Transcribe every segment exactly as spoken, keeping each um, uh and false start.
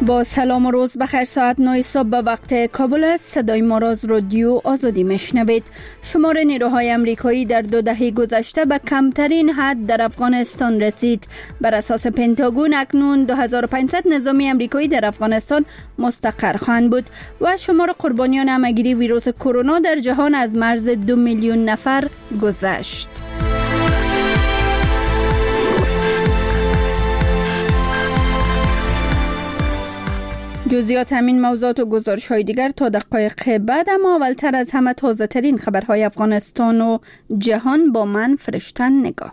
با سلام و روز بخیر. ساعت نه صبح به وقت کابل است. صدای ما را از رادیو آزادی میشنوید. شمار نیروهای امریکایی در دو دهه گذشته به کمترین حد در افغانستان رسید. بر اساس پنتاگون اکنون دو هزار و پانصد نظامی امریکایی در افغانستان مستقر خواهند بود و شمار قربانیان همه‌گیری ویروس کرونا در جهان از مرز دو میلیون نفر گذشت. جزئیات همین موضوعات و گزارش های دیگر تا دقایق بعد، اما اولتر از همه تازه ترین خبرهای افغانستان و جهان با من فرشتن نگاه.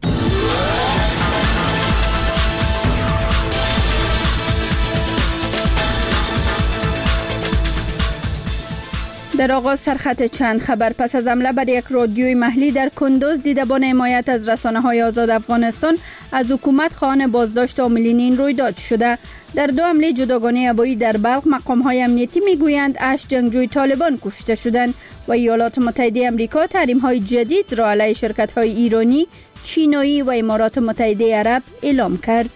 در آغاز سرخط چند خبر. پس از حمله بر یک رادیوی محلی در کندوز، دیدبان حمایت از رسانه‌های آزاد افغانستان از حکومت خواهان بازداشت عاملین این رویداد شده. در دو حمله جداگانه هوایی در بلخ، مقام‌های امنیتی میگویند هشت جنگجوی طالبان کشته شدند و ایالات متحده آمریکا تحریم‌های جدید را علیه شرکت‌های ایرانی، چینی و امارات متحده عرب اعلام کرد.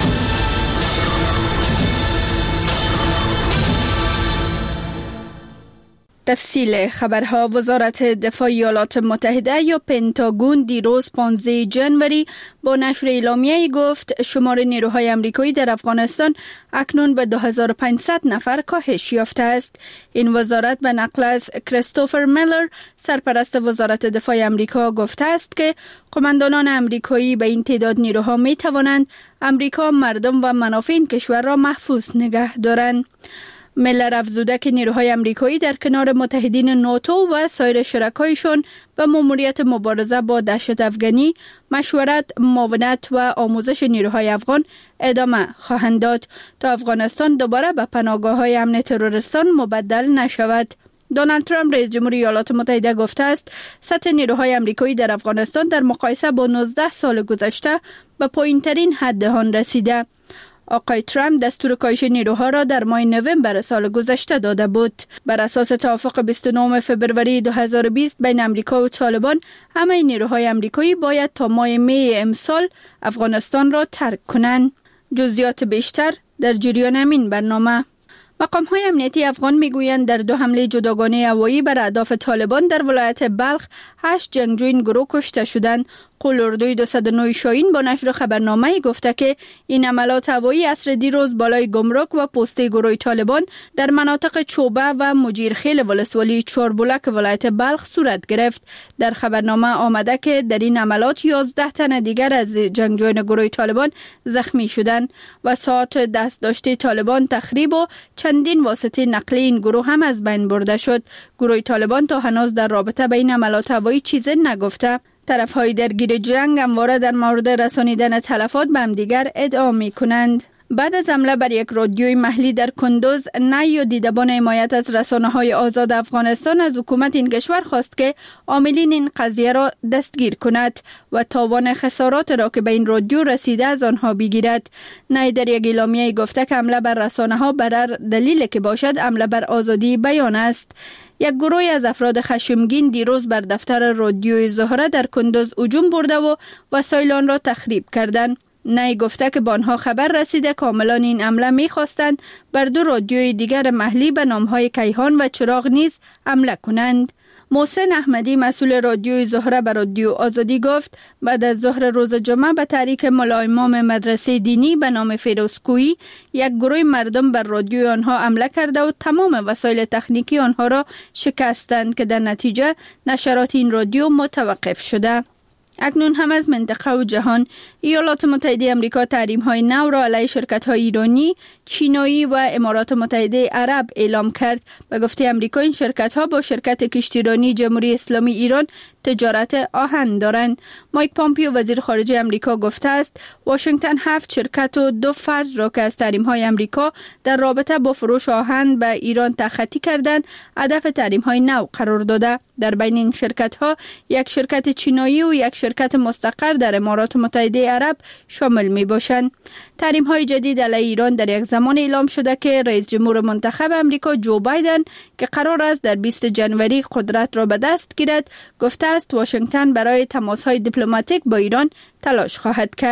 تفصیل خبرها. وزارت دفاع ایالات متحده یا پنتاگون دیروز پانزده ژانویه با نشر اعلامیه‌ای گفت شمار نیروهای امریکایی در افغانستان اکنون به دو هزار و پانصد نفر کاهش یافته است. این وزارت به نقل از کریستوفر میلر، سرپرست وزارت دفاع امریکا، گفته است که قماندانان امریکایی به این تعداد نیروها می توانند امریکا، مردم و منافع این کشور را محفوظ نگه دارند. میلر افزوده که نیروهای امریکایی در کنار متحدین ناتو و سایر شرکایشان به ماموریت مبارزه با دهشت افغانی، مشورت، معاونت و آموزش نیروهای افغان ادامه خواهند داد تا افغانستان دوباره به پناهگاه‌های امن تروریستان مبدل نشود. دونالد ترامپ رئیس جمهور ایالات متحده گفته است سطح نیروهای امریکایی در افغانستان در مقایسه با نوزده سال گذشته به پایین‌ترین حد آن رسیده. آقای ترامپ دستور کاهش نیروها را در ماه نوامبر سال گذشته داده بود. بر اساس توافق بیست و نهم فوریه دو هزار و بیست بین امریکا و طالبان، همه نیروهای امریکایی باید تا ماه می امسال افغانستان را ترک کنند. جزئیات بیشتر در جریان همین برنامه. مقام‌های امنیتی افغان میگویند در دو حمله جداگانه هوایی بر اهداف طالبان در ولایت بلخ هشت جنگجوی این گروه کشته شدند. قول اردوی دویست و نه شاهین با نشر خبرنامه‌ای گفته که این حملات هوایی عصر دیروز بالای گمرک و پسته گروه طالبان در مناطق چوبه و مجیرخیل ولسوالی چاربلک ولایت بلخ صورت گرفت. در خبرنامه آمده که در این حملات یازده تن دیگر از جنگجویان گروه طالبان زخمی شدند و ساعت دست داشته طالبان تخریب و چندین واسطه نقلیه این گروه هم از بین برده شد. گروه طالبان تا هنوز در رابطه با این حملات هوایی چیزی نگفته. طرف‌های درگیر جنگ همواره در مورد رسانیدن تلفات به همدیگر ادعا می‌کنند. بعد از حمله بر یک رادیوی محلی در کندوز، نی و دیدبان حمایت از رسانه‌های آزاد افغانستان از حکومت این کشور خواست که عاملین این قضیه را دستگیر کند و تاوان خسارات را که به این رادیو رسیده از آنها بگیرد. نی در یک اعلامیه گفته که حمله بر رسانه‌ها بر هر دلیلی که باشد حمله بر آزادی بیان است. یک گروه از افراد خشمگین دیروز بر دفتر رادیوی زهره در کندوز هجوم برده و وسایل آن را تخریب کردند. نی گفته که با آنها خبر رسیده که عاملان این حمله می‌خواستند بر دو رادیوی دیگر محلی به نام‌های کیهان و چراغ نیز حمله کنند. محسن احمدی، مسئول رادیوی زهره، به رادیو آزادی گفت بعد از ظهر روز جمعه به تحریک ملا امام مدرسه دینی به نام فیروزکویی یک گروه مردم بر رادیوی آنها حمله کرده و تمام وسایل تکنیکی آنها را شکستند که در نتیجه نشرات این رادیو متوقف شده. اکنون هم از منطقه و جهان، ایالات متحده آمریکا تحریم‌های نو را علیه شرکت‌های ایرانی، چینی و امارات متحده عرب اعلام کرد. به گفته آمریکا این شرکت‌ها با شرکت کشتیرانی جمهوری اسلامی ایران تجارت آهن دارند. مایک پامپیو وزیر خارجه آمریکا گفته است واشنگتن هفت شرکت و دو فرد را که از تحریم‌های آمریکا در رابطه با فروش آهن به ایران تخطی کردند هدف تحریم‌های نو قرار داده. در بین این شرکت‌ها یک شرکت چینی و یک شرکت مستقر در امارات متحده عرب شامل می‌باشند. تحریم‌های جدید علیه ایران در یک زمان اعلام شده که رئیس جمهور منتخب آمریکا جو بایدن که قرار است در بیست ژانویه قدرت را به دست گیرد، گفته است واشنگتن برای تماس‌های دیپلماتیک با ایران تلاش خواهد کرد.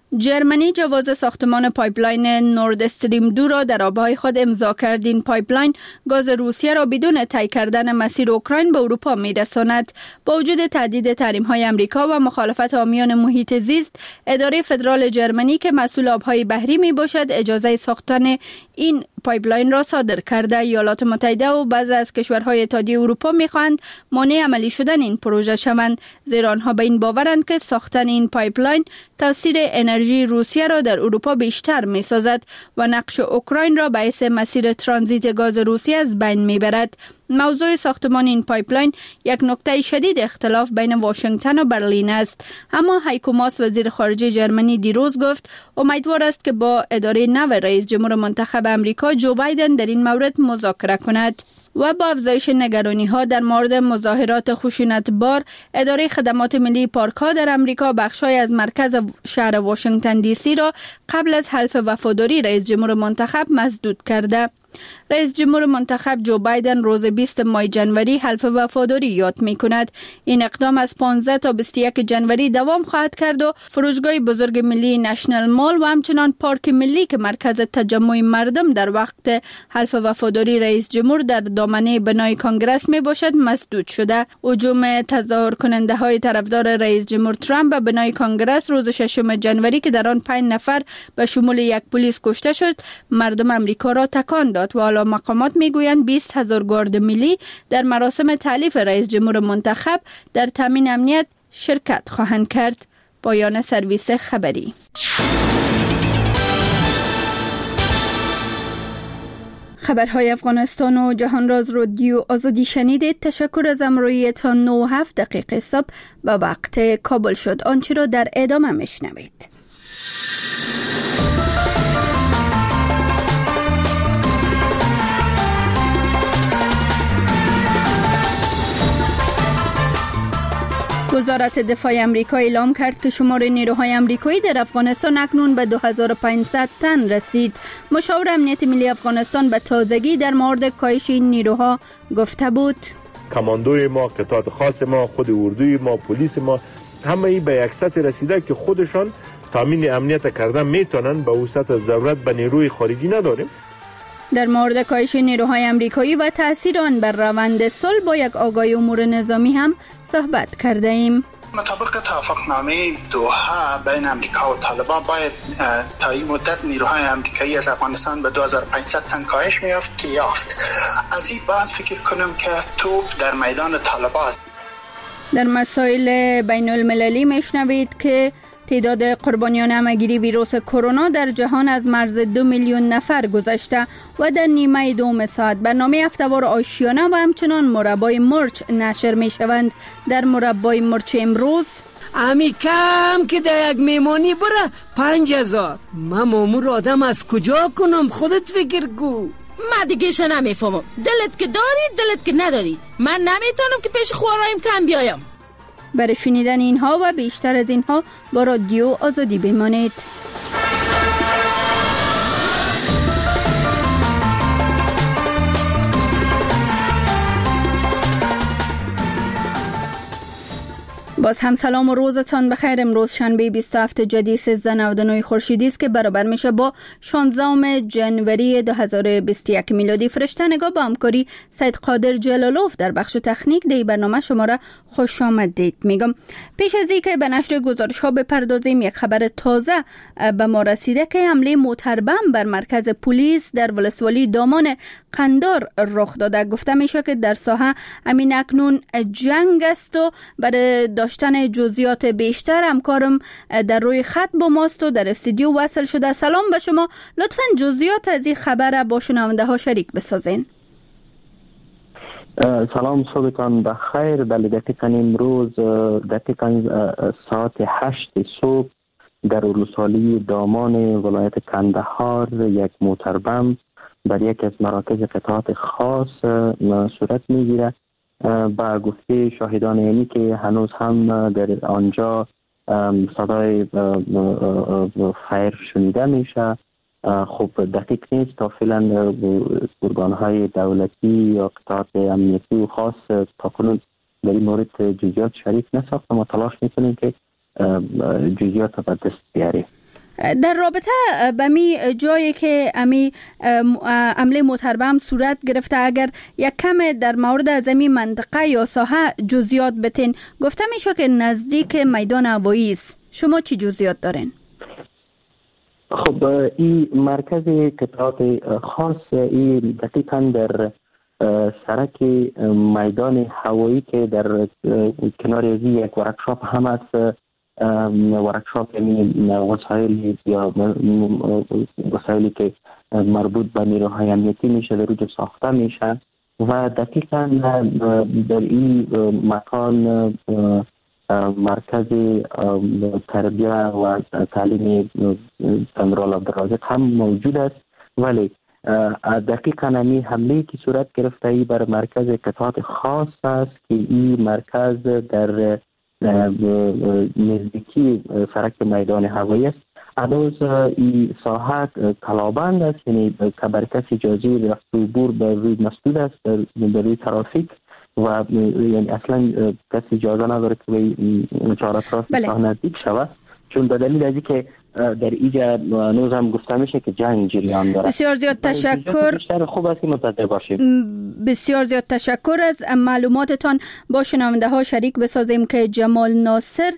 جرمنی جواز ساختمان پایپلاین نورد استریم دو را در آبهای خود امضا کرد. این پایپلاین گاز روسیه را بدون طی کردن مسیر اوکراین به اروپا می‌رساند. با وجود تهدید تحریم‌های آمریکا و مخالفت حامیان محیط زیست، اداره فدرال جرمنی که مسئول آبهای بحری میباشد اجازه ساختن این پایپلاین را صادر کرده. ایالات متحده و بعضی از کشورهای اتحادیه اروپا می‌خواهند مانع عملی شدن این پروژه شوند، زیرا آنها به این باورند که ساختن این پایپلاین تاثیر انرژی روسیه را در اروپا بیشتر می‌سازد و نقش اوکراین را به حیث مسیر ترانزیت گاز روسیه از بین می‌برد. موضوع ساختمان این پایپلاین یک نقطه شدید اختلاف بین واشنگتن و برلین است، اما هایکو ماس وزیر خارجه جرمنی دیروز گفت امیدوار است که با اداره نو رئیس جمهور منتخب آمریکا جو بایدن در این مورد مذاکره کند. و با افزایش نگرانی‌ها در مورد مظاهرات خشونت‌بار، اداره خدمات ملی پارک‌ها در آمریکا بخشای از مرکز شهر واشنگتن دی سی را قبل از حلف وفاداری رئیس جمهور منتخب مسدود کرده. رئیس جمهور منتخب جو بایدن روز بیست ماه جنوری حلف وفاداری یاد می کند. این اقدام از پانزده تا بیست و یک جنوری دوام خواهد کرد و فروشگاه بزرگ ملی نشنل مال و همچنان پارک ملی که مرکز تجمع مردم در وقت حلف وفاداری رئیس جمهور در دامنه بنای کانگرس می باشد مسدود شده. هجوم تظاهر کننده های طرفدار رئیس جمهور ترامپ به بنای کانگرس روز ششم جنوری که در آن پنج نفر به شمول یک پلیس کشته شد، مردم آمریکا را تکان داد و حالا مقامات میگویند بیست هزار گارد ملی در مراسم تألیف رئیس جمهور منتخب در تامین امنیت شرکت خواهند کرد. پایان سرویس خبری. خبرهای افغانستان و جهان راز رادیو آزادی شنیدید. تشکر از همراهیتان. نه و هفت دقیقه صبح به وقت کابل شد. آنچه را در ادامه میشنوید. وزارت دفاع آمریکا اعلام کرد که شمار نیروهای آمریکایی در افغانستان اکنون به دو هزار و پانصد تن رسید. مشاور امنیت ملی افغانستان به تازگی در مورد کاهش این نیروها گفته بود: کماندوی ما، قطعات خاص ما، خود اردوی ما، پلیس ما، همه ای به یک سطح رسیده که خودشان تامین امنیت کردن میتونن. به وسط ضرورت به نیروی خارجی نداریم. در مورد کاهش نیروهای آمریکایی و تاثیر آن بر روند صلح با یک آگاهی امور نظامی هم صحبت کرده ایم. مطابق توافقنامه دوحه بین آمریکا و طالبان باید تا این مدت نیروهای آمریکایی از افغانستان به دو هزار و پانصد تن کاهش می‌یافت که یافت. از این بعد فکر کنم که توپ در میدان طالبان است. در مسائل بین المللی میشنوید که تعداد قربانیان همه‌گیری ویروس کرونا در جهان از مرز دو میلیون نفر گذشته و در نیمه دوم ساعت برنامه هفته‌وار آشیانه و همچنان مربای مرچ نشر می شوند. در مربای مرچ امروز امی کم که در یک میمانی بره پنج هزار. من مامور آدم از کجا کنم؟ خودت فکر کو. من دیگه نمیفهمم. دلت که داری دلت که نداری. من نمیتونم که پیش خوارایم کم بیایم. برای شنیدن اینها و بیشتر از اینها با رادیو آزادی بمانید. باز هم سلام و روزتان بخیر. امروز شنبه بیست و هفت جدی سیزده نود و نه خورشیدی است که برابر میشه با شانزده جنوری دو هزار و بیست و یک میلادی. فرشته نگاه با همکاری سید قادر جلالوف در بخش تکنیک دی برنامه شما را خوش آمدید میگم. پیش از اینکه به نشر گزارش ها بپردازیم، یک خبر تازه به ما رسیده که حمله موتربم بر مرکز پلیس در ولسوالی دامان قندار رخ داده. گفته میشه که در ساحه امین اکنون جنگ است و برای داشتن جزئیات بیشتر همکارم در روی خط با ماست و در استودیو وصل شده. سلام به شما. لطفاً جزئیات از این خبر با شنونده ها شریک بسازین. سلام، صبحتان بخیر. بله، دقیقاً امروز دقیقاً ساعت هشت صبح در ولسوالی دامان ولایت کندهار یک موتربم بر یک از مراکز قطعات خاص صورت میگیره. با گفته شاهدان اینی که هنوز هم در آنجا صدای فایر شنیده میشه. خب دقیق نیست تا فعلا ارگان‌های دولتی یا قطعات امنیتی و خاص تا کنون در این مورد جزئیات شریک نساخت. ما تلاش میکنیم که جزئیات به دست بیاریم. در رابطه به می جایی که امی عمله متربم صورت گرفته، اگر یک کم در مورد از امی منطقه یا ساحه جزئیات بتین. گفته میشه که نزدیک میدان هوایی است. شما چی جزئیات دارین؟ خب این مرکز قطعات خاص این دقیقاً در سرک میدان هوایی که در کنار از یک ورکشاپ هم است. ورکشاپ یعنی وسایل یا وسایلی که مربوط به نیروهای امنیتی میشه در اونجا ساخته میشه و دقیقاً در این مکان مرکز تربیه و تعلیم جنرال عبدالرازق هم موجود است. ولی دقیقاً این حمله که صورت گرفته ای بر مرکز قطعات خاص است که این مرکز در نزدیکی سرک میدان هوایی است. هنوز این ساحه کلابند است، یعنی که کسی اجازه رفت و عبور به روی مسدود است در روی ترافیک و یعنی اصلا کسی اجازه نداره که به چهار اطراف ساحه نزدیک شود، چون به دلیل از اینکه در اینجا هنوز هم گفته میشه که جنگ جریان داره. بسیار زیاد تشکر. بیشتر خوب است که منتظر باشیم. بسیار زیاد تشکر از معلوماتتان. با شنونده ها شریک بسازیم که جمال ناصر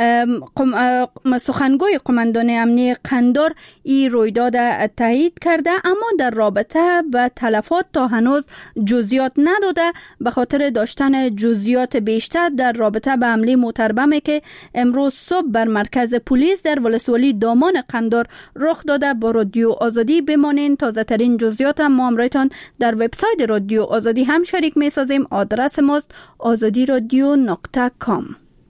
سخنگوی قماندان امنیتی قندار این رویداد تایید کرده، اما در رابطه به تلفات تا هنوز جزئیات نداده به خاطر داشتن جزئیات بیشتر در رابطه به حمله متربمی که امروز صبح بر مرکز پلیس در ولسوالی دامان قندار رخ داده. با رادیو آزادی بمانین. تازه ترین جزئیات هم ما امرایتان در وبسایت رادیو آزادی هم شریک می سازیم. آدرس ماست آزادی رادیو نقطه کام.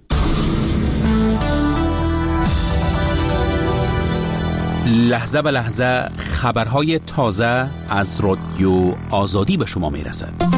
لحظه به لحظه خبرهای تازه از رادیو آزادی به شما می رسد.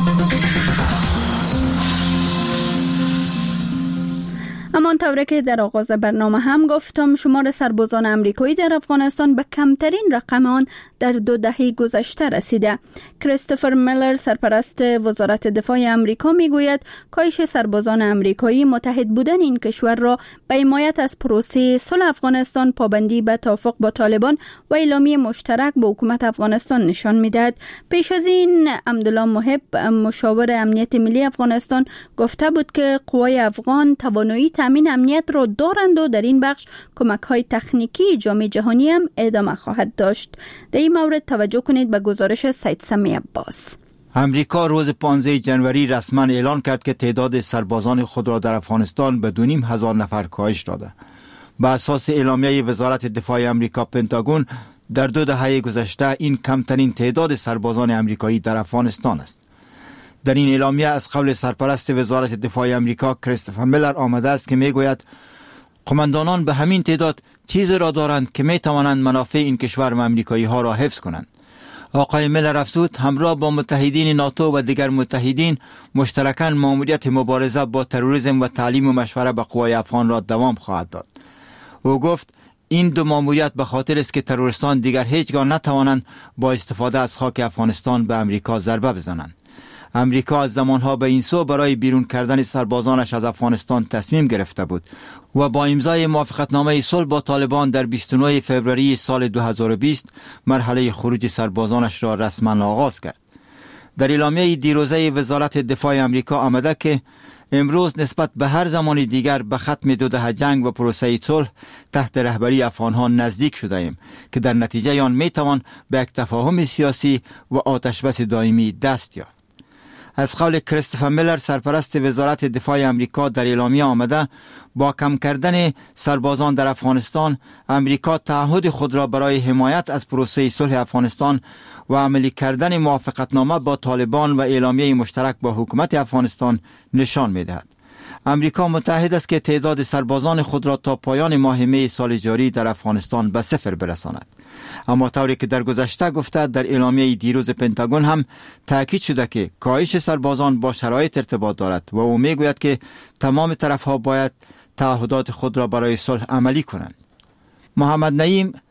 همان طوری که در آغاز برنامه هم گفتم، شمار سربازان امریکایی در افغانستان به کمترین رقم آن در دو دهه گذشته رسیده. کریستوفر میلر، سرپرست وزارت دفاع امریکا، میگوید کاهش سربازان امریکایی متحد بودن این کشور را به حمایت از پروسه صلح افغانستان، پابندی به توافق با طالبان و اعلامیه مشترک با حکومت افغانستان نشان میدهد. پیش از این عبدالله محب، مشاور امنیت ملی افغانستان، گفته بود که قوای افغان توانایی تامین امنیت را دارند و در این بخش کمک‌های تکنیکی جامعه جهانی هم ادامه خواهد داشت. در این مورد توجه کنید به گزارش سید سمی عباس. امریکا روز پانزده ژانویه رسما اعلان کرد که تعداد سربازان خود را در افغانستان به دو نیم هزار نفر کاهش داده. بر اساس اعلامیه وزارت دفاع امریکا پنتاگون، در دو دهه گذشته این کمترین تعداد سربازان امریکایی در افغانستان است. در این اعلامیه از قول سرپرست وزارت دفاع امریکا کریستوفر میلر آمده است که میگوید قماندانان به همین تعداد چیزی را دارند که می توانند منافع این کشور و امریکایی ها را حفظ کنند. آقای میلر افزود همراه با متحدین ناتو و دیگر متحدین مشترکاً مأموریت مبارزه با تروریسم و تعلیم و مشوره به قوای افغان را دوام خواهد داد. او گفت این دو مأموریت به خاطر است که تروریستان دیگر هیچگاه نتوانند با استفاده از خاک افغانستان به امریکا ضربه بزنند. امریکا از زمانها به این سو برای بیرون کردن سربازانش از افغانستان تصمیم گرفته بود و با امضای موافقتنامه صلح با طالبان در بیست و نه فوریه سال دو هزار و بیست مرحله خروج سربازانش را رسما آغاز کرد. در اعلامیه دیروزه وزارت دفاع امریکا آمده که امروز نسبت به هر زمان دیگر به ختم دو دهه جنگ و پروسه صلح تحت رهبری افغانها نزدیک شده ایم که در نتیجه آن می توان به یک تفاهم سیاسی و آتشبس دائمی دست یافت. از قول کریستوفر میلر، سرپرست وزارت دفاع امریکا، در اعلامیه آمده با کم کردن سربازان در افغانستان، امریکا تعهد خود را برای حمایت از پروسه صلح افغانستان و عملی کردن موافقتنامه با طالبان و اعلامیه مشترک با حکومت افغانستان نشان می‌دهد. امریکا متحد است که تعداد سربازان خود را تا پایان ماه می سال جاری در افغانستان به صفر برساند. اما طوری که در گذشته گفته، در اعلامیه دیروز پنتاگون هم تاکید شده که کاهش سربازان با شرایط ارتباط دارد و او میگوید که تمام طرفها باید تعهدات خود را برای صلح عملی کنند. محمد نعیم،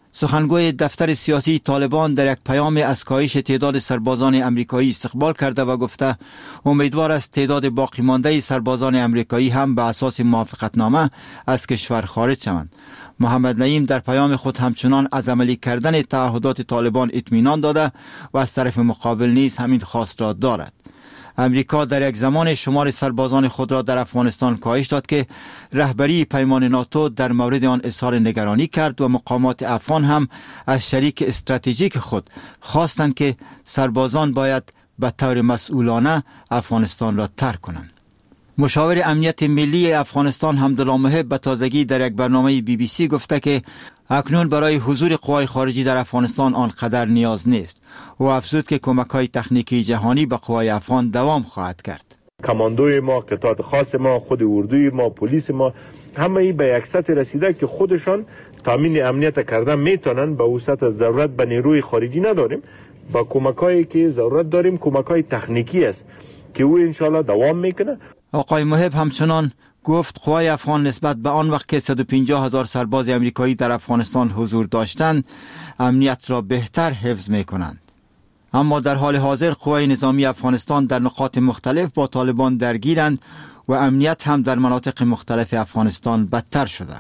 سخنگوی دفتر سیاسی طالبان در یک پیام از کاهش تعداد سربازان امریکایی استقبال کرده و گفته امیدوار است تعداد باقی مانده سربازان امریکایی هم به اساس موافقتنامه از کشور خارج شوند. محمد نعیم در پیام خود همچنان از عملی کردن تعهدات طالبان اطمینان داده و از طرف مقابل نیز همین خواست را دارد. امریکا در یک زمان شمار سربازان خود را در افغانستان کاهش داد که رهبری پیمان ناتو در مورد آن اظهار نگرانی کرد و مقامات افغان هم از شریک استراتژیک خود خواستند که سربازان باید به طور مسئولانه افغانستان را ترک کنند. مشاور امنیت ملی افغانستان حمدالله محب به تازگی در یک برنامه بی بی سی گفته که اکنون برای حضور قوای خارجی در افغانستان آنقدر نیاز نیست. او افزود که کمک‌های تکنیکی جهانی به قوای افغان دوام خواهد کرد. کماندوی ما، قطعات خاص ما، خود اردوی ما، پلیس ما، همه ای به یک سطح رسیده که خودشان تامین امنیت کردن میتونن. به وسط ضرورت به نیروی خارجی نداریم. با کمک‌هایی که ضرورت داریم کمک‌های تکنیکی است که او انشالله دوام میکنه. آقای محب همچنان گفت قوای افغان نسبت به آن وقت که صد و پنجاه هزار سرباز امریکایی در افغانستان حضور داشتند امنیت را بهتر حفظ می کنند. اما در حال حاضر قوای نظامی افغانستان در نقاط مختلف با طالبان درگیرند و امنیت هم در مناطق مختلف افغانستان بدتر شده.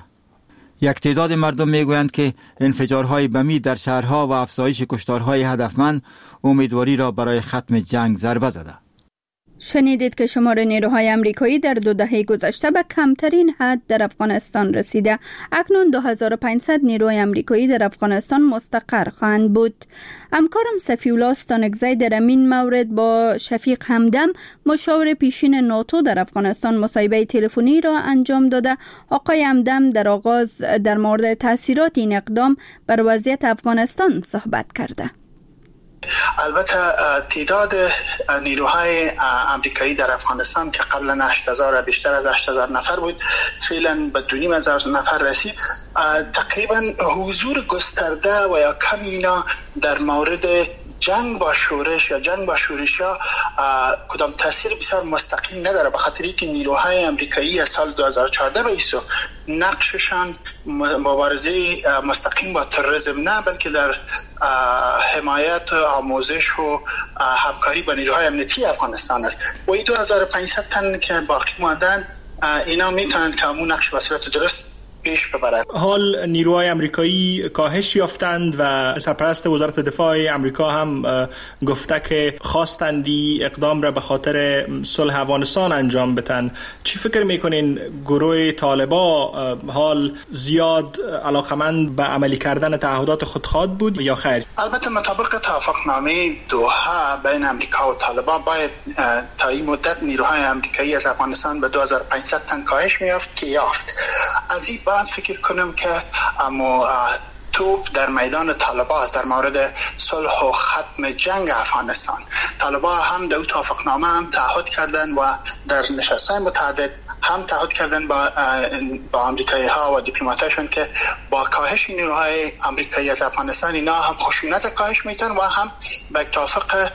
یک تعداد مردم می گویند که انفجارهای بمی در شهرها و افزایش کشتارهای هدفمند امیدواری را برای ختم جنگ ضربه زده. شنیدید که شمار نیروهای امریکایی در دو دهه گذشته به کمترین حد در افغانستان رسیده. اکنون دو هزار و پانصد نیروی امریکایی در افغانستان مستقر خواهند بود. همکارم صفی‌الله ستانکزی در این مورد با شفیق همدم مشاور پیشین ناتو در افغانستان مصاحبه تلفنی را انجام داده. آقای همدم در آغاز در مورد تاثیرات این اقدام بر وضعیت افغانستان صحبت کرده. البته تعداد نیروهای امریکایی در افغانستان که قبلا هشت هزار بیشتر از هشت هزار نفر بود فعلا به دو نیم هزار نفر رسید. تقریبا حضور گسترده و یا کم اینا در مورد جنگ با شورش یا جنگ با شورش ها کدام تاثیر بسیار مستقیم نداره، به خاطر اینکه نیروهای امریکایی از سال دو هزار و چهارده به ایسو نقششان مبارزه مستقیم با تروریسم نه، بلکه در حمایت و آموزش و همکاری با نیروهای امنیتی افغانستان است. و این دو هزار و پانصد تن که باقی ماندن اینا میتونن که همون نقش به صورت درست پیش ببرند. حال نیروهای امریکایی کاهش یافتند و سرپرست وزارت دفاع امریکا هم گفته که خواستندی اقدام را به خاطر صلح افغانستان انجام بدن. چی فکر میکنین گروه طالبا حال زیاد علاقمند به عملی کردن تعهدات خود خواهد بود یا خیر؟ البته مطابق توافقنامه دوحه بین امریکا و طالبا باید تا این مدت نیروهای امریکایی از افغانستان به دو هزار و پانصد تن کاهش میافت که یافت. از این بعد فکر کنم که اما توپ در میدان طالبا است در مورد صلح و ختم جنگ افغانستان. طالبا هم در توافقنامه هم تعهد کردن و در نشست‌های متعدد هم تعهد کردن با با آمریکایی ها و دیپلمات‌هاشون که با کاهش نیروهای آمریکایی از افغانستان اینا هم خشونت کاهش میتن و هم به توافق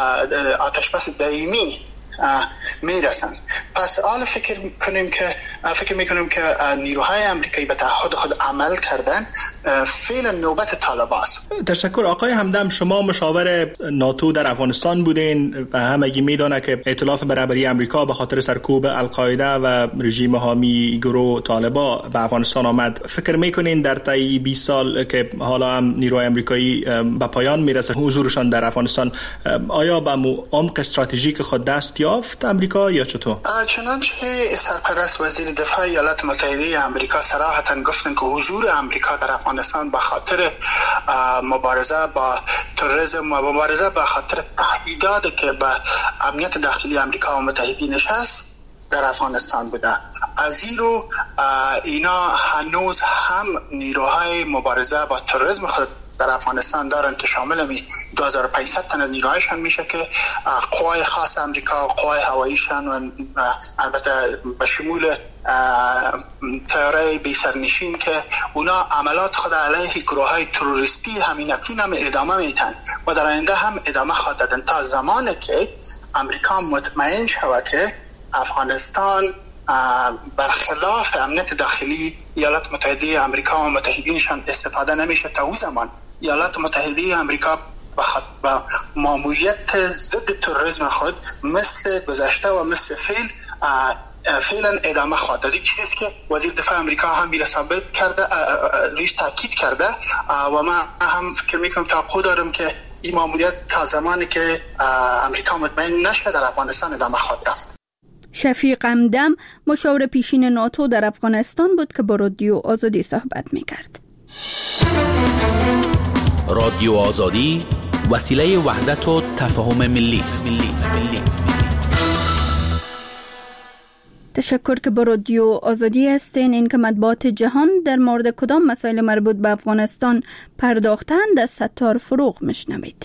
آتشبس دائمی میرسن. پس حالا فکر کنیم که فکر میکنیم که نیروهای امریکایی به تعهد خود عمل کردن. فعلا نوبت طالباست. تشکر. آقای همدم، شما مشاور ناتو در افغانستان بودین و همگی میدونه که ائتلاف برابری امریکا به خاطر سرکوب القاعده و رژیم حامی گروه طالبا به افغانستان آمد. فکر میکنین در طی بیست سال که حالا هم نیروهای امریکایی به پایان میرسه حضورشان در افغانستان، آیا به عمق استراتژیک خود دست یافت امریکا یا چطور؟ چنانچه سرپرست وزیر دفاع ایالات متحده امریکا صراحتاً گفتن که حضور امریکا در افغانستان به خاطر مبارزه با تروریسم و مبارزه به خاطر تهدیداتی که به امنیت داخلی امریکا و متحدینش هست در افغانستان بوده. از این رو اینا هنوز هم نیروهای مبارزه با تروریسم خود در افغانستان دارن که شامل می دو هزار و پانصد تن از نیروهایشان میشه که قوای خاص امریکا و قوای هواییشان و البته به شمول طیاره بی سرنشین که اونا عملات خود علیه گروه‌های تروریستی همین اکنون هم ادامه میتن و در آینده هم ادامه خواهد دادن تا زمانی که امریکا مطمئن شود که افغانستان برخلاف امنیت داخلی ایالات متحده آمریکا و متحدینشان استفاده نمیشه. تا اون زمان ایالات متحده آمریکا با ماموریت ضد تروریسم خود مثل گذشته و مثل فعل فعلا ادامه خواهد داد. چیزی که وزیر دفاع آمریکا هم بیل ثابت کرده، ریش تاکید کرده و من هم فکر میکنم توقع دارم که این ماموریت تا زمانی که آمریکا مطمئن نشه در افغانستان ادامه خواهد رفت. شفیق همدم مشاور پیشین ناتو در افغانستان بود که با رادیو آزادی صحبت میکرد. رادیو آزادی وسیله وحدت و تفاهم ملی است. تشکر که با رادیو آزادی هستین. این که مطبوعات جهان در مورد کدام مسائل مربوط به افغانستان پرداختند از ستار فروغ میشنوید.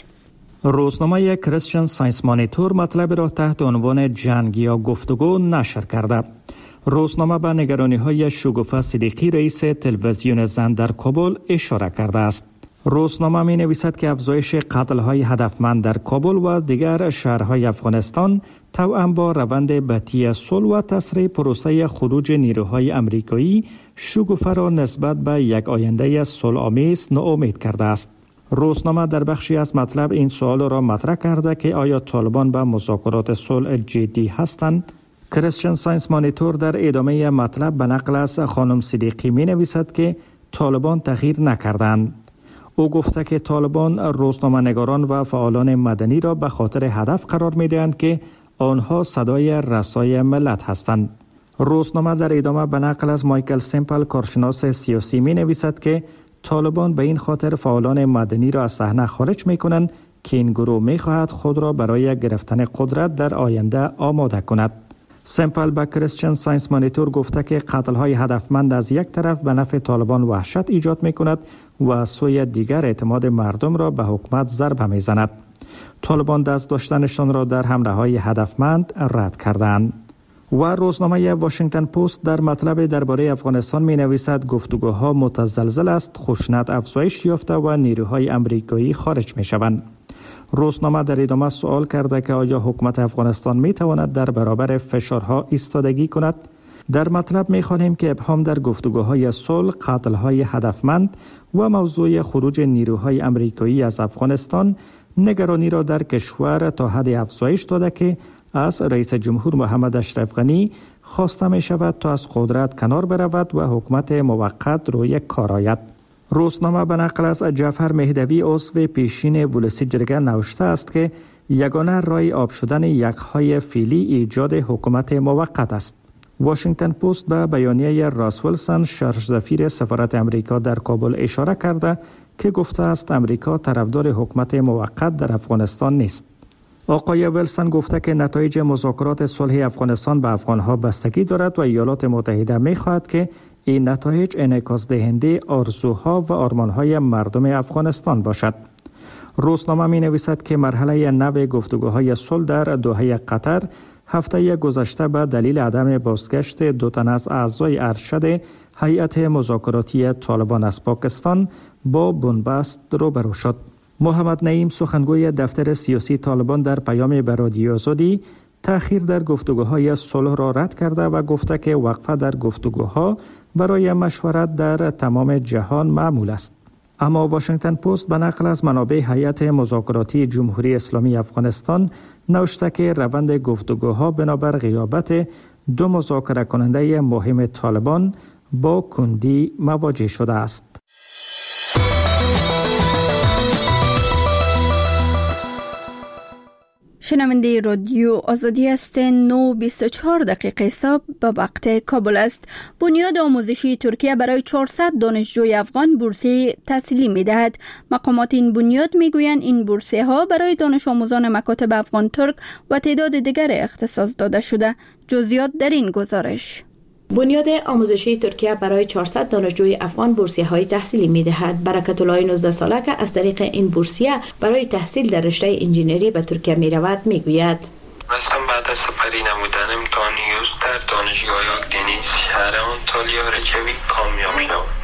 روزنامه کریستین ساینس مانیتور مطلب را تحت عنوان جنگ یا گفتگو نشر کرده. روزنامه به نگرانی‌های شگوفه صدیقی رئیس تلویزیون زن در کابل اشاره کرده است. روزنامه می نویسد که افزایش قتل‌های هدفمند در کابل و دیگر شهرهای افغانستان توأم با روند بطی صلح و تسریع پروسه خروج نیروهای آمریکایی شگوفه را نسبت به یک آینده صلح‌آمیز ناامید کرده است. روزنامه در بخشی از مطلب این سوال را مطرح کرده که آیا طالبان به مذاکرات صلح جدی هستند؟ کریستین ساینس مانیتور در ادامه مطلب به نقل از خانم صدیقی می نویسد که طالبان تغییر نکردند. او گفته که طالبان روزنامه‌نگاران و فعالان مدنی را به خاطر هدف قرار می دهند که آنها صدای رسای ملت هستند. روزنامه در ادامه به نقل از مایکل سیمپل کارشناس سیاسی می نویسد که طالبان به این خاطر فعالان مدنی را از صحنه خارج می کنند که این گروه می خواهد خود را برای گرفتن قدرت در آینده آماده کند. سیمپل به کریستین ساینس مانیتور گفته که قتل‌های هدفمند از یک طرف به نفع طالبان وحشت ایجاد می کند و از سوی دیگر اعتماد مردم را به حکومت ضربه می زند. طالبان دست داشتنشان را در حمله‌های هدفمند رد کردند. و روزنامه واشنگتن پست در مطلب درباره افغانستان می نویسد گفتگوها متزلزل است، خشونت افزایش یافته و نیروهای آمریکایی خارج می شوند. روزنامه در ادامه سوال کرده که آیا حکومت افغانستان می تواند در برابر فشارها ایستادگی کند؟ در مطلب می خوانیم که ابهام در گفتگوهای صلح، قتل‌های هدفمند و موضوع خروج نیروهای آمریکایی از افغانستان نگرانی را در کشور تا حد افزایش داده که از رئیس جمهور محمد اشرف غنی خواسته می شود تا از قدرت کنار برود و حکومت موقت روی کار آید. روزنامه به نقل از جعفر مهدوی عضو پیشین ولسی جرگه نوشته است که یگانه راه آب شدن یخ‌های فعلی ایجاد حکومت موقت است. واشنگتن پست به بیانیه راس ویلسون شرح‌سفیر سفارت امریکا در کابل اشاره کرده که گفته است امریکا طرفدار حکومت موقت در افغانستان نیست. آقای ویلسون گفته که نتایج مذاکرات صلح افغانستان به افغانها بستگی دارد و ایالات متحده می‌خواهد که این نتایج انعکاس دهنده آرزوها و آرمان‌های مردم افغانستان باشد. روزنامه می‌نویسد که مرحله نو گفتگوهای صلح در دوحه قطر هفته گذشته به دلیل عدم بازگشت دو تن از اعضای ارشد هیئت مذاکراتی طالبان از پاکستان با بنبست روبرو شد. محمد نعیم سخنگوی دفتر سیاسی طالبان در پیام به رادیو آزادی تأخیر در گفتگوهای صلح را رد کرده و گفته که وقفه در گفتگوها برای مشورت در تمام جهان معمول است. اما واشنگتن پست به نقل از منابع هیئت مذاکراتی جمهوری اسلامی افغانستان نوشته که روند گفتگوها بنابر غیابت دو مذاکره کننده مهم طالبان با کندی مواجه شده است. شنونده رادیو آزادی هستین. نو بیست و چهار دقیقه صبح به وقت کابل است. بنیاد آموزشی ترکیه برای چهارصد دانشجوی افغان بورسیه تحصیلی می دهد. مقامات این بنیاد می گویند این بورسیه ها برای دانش آموزان مکاتب افغان ترک و تعداد دیگر اختصاص داده شده. جزئیات در این گزارش. بنیاد آموزشی ترکیه برای چهارصد دانشجوی افغان بورسیه های تحصیلی می دهد. برکت الله نوزده ساله که از طریق این بورسیه برای تحصیل در رشته انجینری به ترکیه می رود می گوید: خواستم بعد از سپری نمودن امتحان یوز در دانشگاه آکدنیس شهر آنتالیا رجوی کامیاب شد.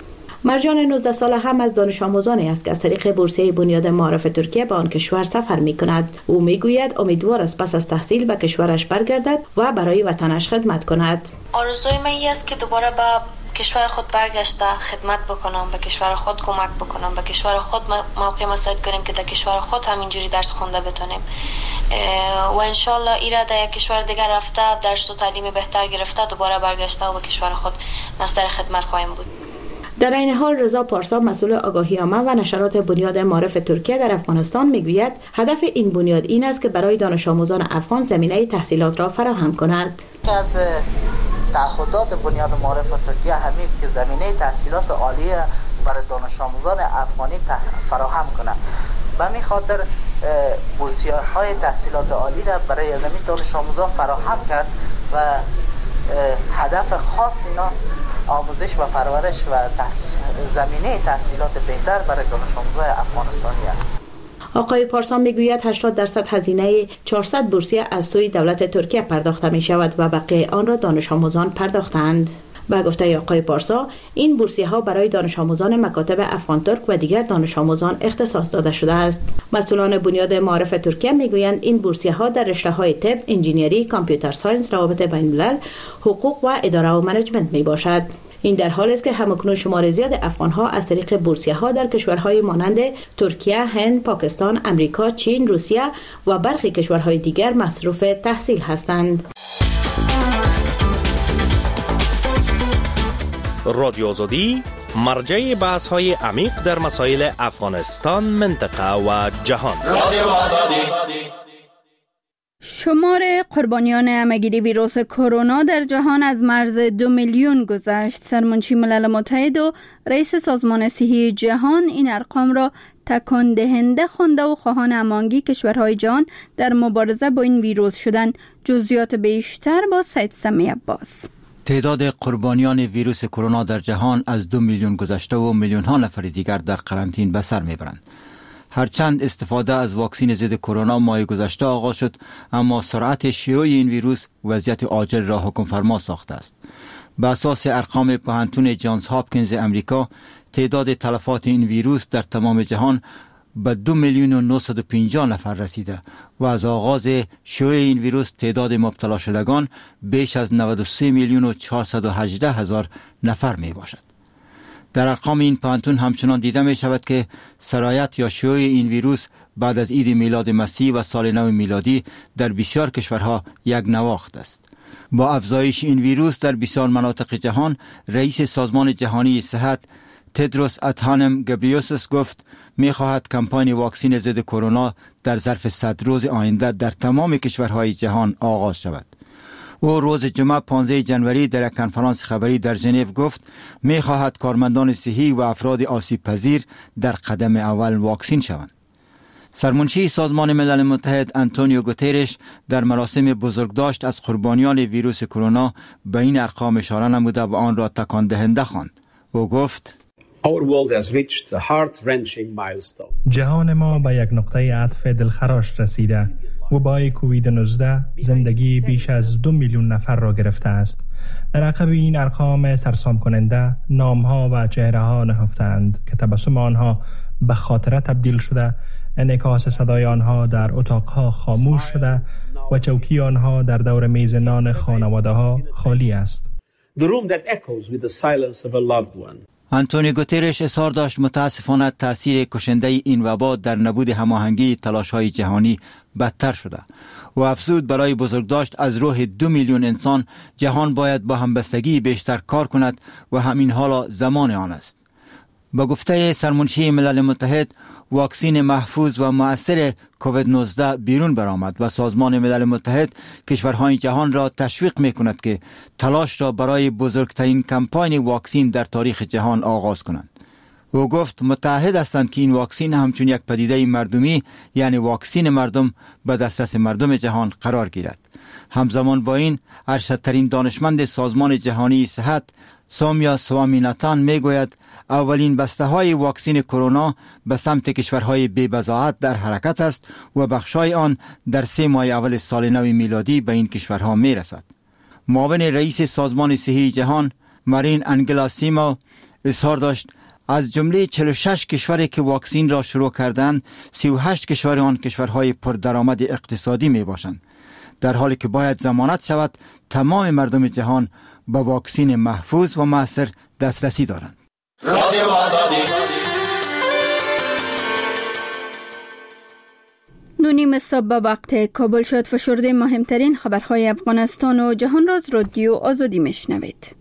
مرجان نوزده ساله هم از دانش آموزانی است که از طریق بورسیه بنیاد معارف ترکیه به آن کشور سفر می کند. او می گوید امیدوار است پس از تحصیل به کشورش برگردد و برای وطنش خدمت کند. آرزوی من این است که دوباره به کشور خود برگشته خدمت بکنم، به کشور خود کمک بکنم، به کشور خود موقع مساعد کنیم که در کشور خود همینجوری درس خونده بتونیم و انشالله ایره در یک کشور دیگر رفته درس و تعلیم بهتر گرفته دوباره برگشته و به کشور خود مصدر خدمت خواهیم بود. در این حال رضا پارسا مسئول آگاهی عامه و نشرات بنیاد معارف ترکیه در افغانستان میگوید هدف این بنیاد این است که برای دانش آموزان افغان زمینه تحصیلات را فراهم کند. از تعهدات بنیاد معارف ترکیه همین که زمینه تحصیلات عالی برای دانش آموزان افغانی فراهم کند. به همین خاطر بورسیه‌های تحصیلات عالی را برای زمین دانش آموزان فراهم کرد و هدف خاص اینا آموزش و پرورش و زمینه تحصیلات بهتر برای دانش آموزان افغانستانی است. آقای پارسا میگوید هشتاد درصد هزینه چهارصد بورسیه از سوی دولت ترکیه پرداخته می شود و بقیه آن را دانش آموزان پرداختند. با گفته آقای پارسا این بورسیه ها برای دانش آموزان مکاتب افغان ترک و دیگر دانش آموزان اختصاص داده شده است. مسئولان بنیاد معارف ترکیه میگویند این بورسیه ها در رشته های طب، انجینیری، کامپیوتر ساینس، روابط بین الملل، حقوق و اداره و منیجمنت می باشد. این در حالی است که همکنون شمار زیاد افغان‌ها از طریق بورسیه‌ها در کشورهای مانند ترکیه، هند، پاکستان، امریکا، چین، روسیه و برخی کشورهای دیگر مصروف تحصیل هستند. رادیو آزادی مرجع بحث‌های عمیق در مسائل افغانستان، منطقه و جهان. رادیو آزادی. شمار قربانیان همه‌گیری ویروس کرونا در جهان از مرز دو میلیون گذشت. سرمنشی ملل متحد و رئیس سازمان صحی جهان این ارقام را تکان دهنده خوانده و خواهان هماهنگی کشورهای جهان در مبارزه با این ویروس شدند. جزئیات بیشتر با سید سمی عباس. تعداد قربانیان ویروس کرونا در جهان از دو میلیون گذشته و میلیون ها نفر دیگر در قرنطینه به سر میبرند. هرچند استفاده از واکسن ضد کرونا ماه گذشته آغاز شد، اما سرعت شیوع این ویروس وضعیت عاجل را حکم فرما ساخته است. به اساس ارقام پوهنتون جانز هاپکینز امریکا، تعداد تلفات این ویروس در تمام جهان به دو میلیون و نهصد و پنجاه نفر رسیده و از آغاز شیوع این ویروس تعداد مبتلا شدگان بیش از نود و سه میلیون و چهارصد و هجده هزار نفر می باشد. در ارقام این پوهنتون همچنان دیده می شود که سرایت یا شیوع این ویروس بعد از عید میلاد مسیح و سال نو میلادی در بسیار کشورها یک نواخت است. با افزایش این ویروس در بسیار مناطق جهان، رئیس سازمان جهانی صحت تدروس ادهانم گبریوسس گفت می خواهد کمپاین واکسن ضد کرونا در ظرف صد روز آینده در تمام کشورهای جهان آغاز شود. او روز جمعه پانزده ژانویه در یک کنفرانس خبری در ژنو گفت می خواهد کارمندان صحی و افراد آسیب پذیر در قدم اول واکسین شوند. سرمنشی سازمان ملل متحد آنتونیو گوترش در مراسم بزرگداشت از قربانیان ویروس کرونا به این ارقام اشاره نموده و آن را تکان دهنده خواند. او گفت جهان ما به یک نقطه عطف دلخراش رسیده. وبای کووید نوزده زندگی بیش از دو میلیون نفر را گرفته است. در عقب این ارقام سرسام کننده نامها و چهره ها نهفتند که تبسم آنها به خاطره تبدیل شده، انعکاس صدای آنها در اتاقها خاموش شده و چوکی آنها در دور میز نان خانواده ها خالی است. The room that echoes with the silence of a loved one. آنتونیو گوترش اظهار داشت متاسفانه تأثیر کشنده این وبا در نبود هماهنگی تلاش‌های جهانی بدتر شده و افزود برای بزرگداشت از روح دو میلیون انسان جهان باید با همبستگی بیشتر کار کند و همین حالا زمان آن است. با گفته سرمنشی ملل متحد، واکسن محفوظ و مؤثر کووید نوزده بیرون برآمد و سازمان ملل متحد کشورهای جهان را تشویق می کند که تلاش را برای بزرگترین کمپاین واکسن در تاریخ جهان آغاز کنند. او گفت متحد هستند که این واکسن همچون یک پدیده مردمی، یعنی واکسن مردم، به دسترس مردم جهان قرار گیرد. همزمان با این، ارشدترین دانشمند سازمان جهانی صحت سومیا سوامیناتان می گوید اولین بسته های واکسن کرونا به سمت کشورهای بی بضاعت در حرکت است و بخشای آن در سه ماه اول سال نو میلادی به این کشورها می رسد. معاون رئیس سازمان صحی جهان مارین انگلا سیما اظهار داشت از جمله چهل و شش کشوری که واکسین را شروع کردند، سی و هشت کشور آن کشورهای پردرآمد اقتصادی می باشند، در حالی که باید ضمانت شود تمام مردم جهان به واکسین محفوظ و مؤثر دسترسی دارند. رادیو آزادی. نونیم صبح به وقت کابل شد. فشرده مهمترین خبرهای افغانستان و جهان را از رادیو آزادی میشنوید.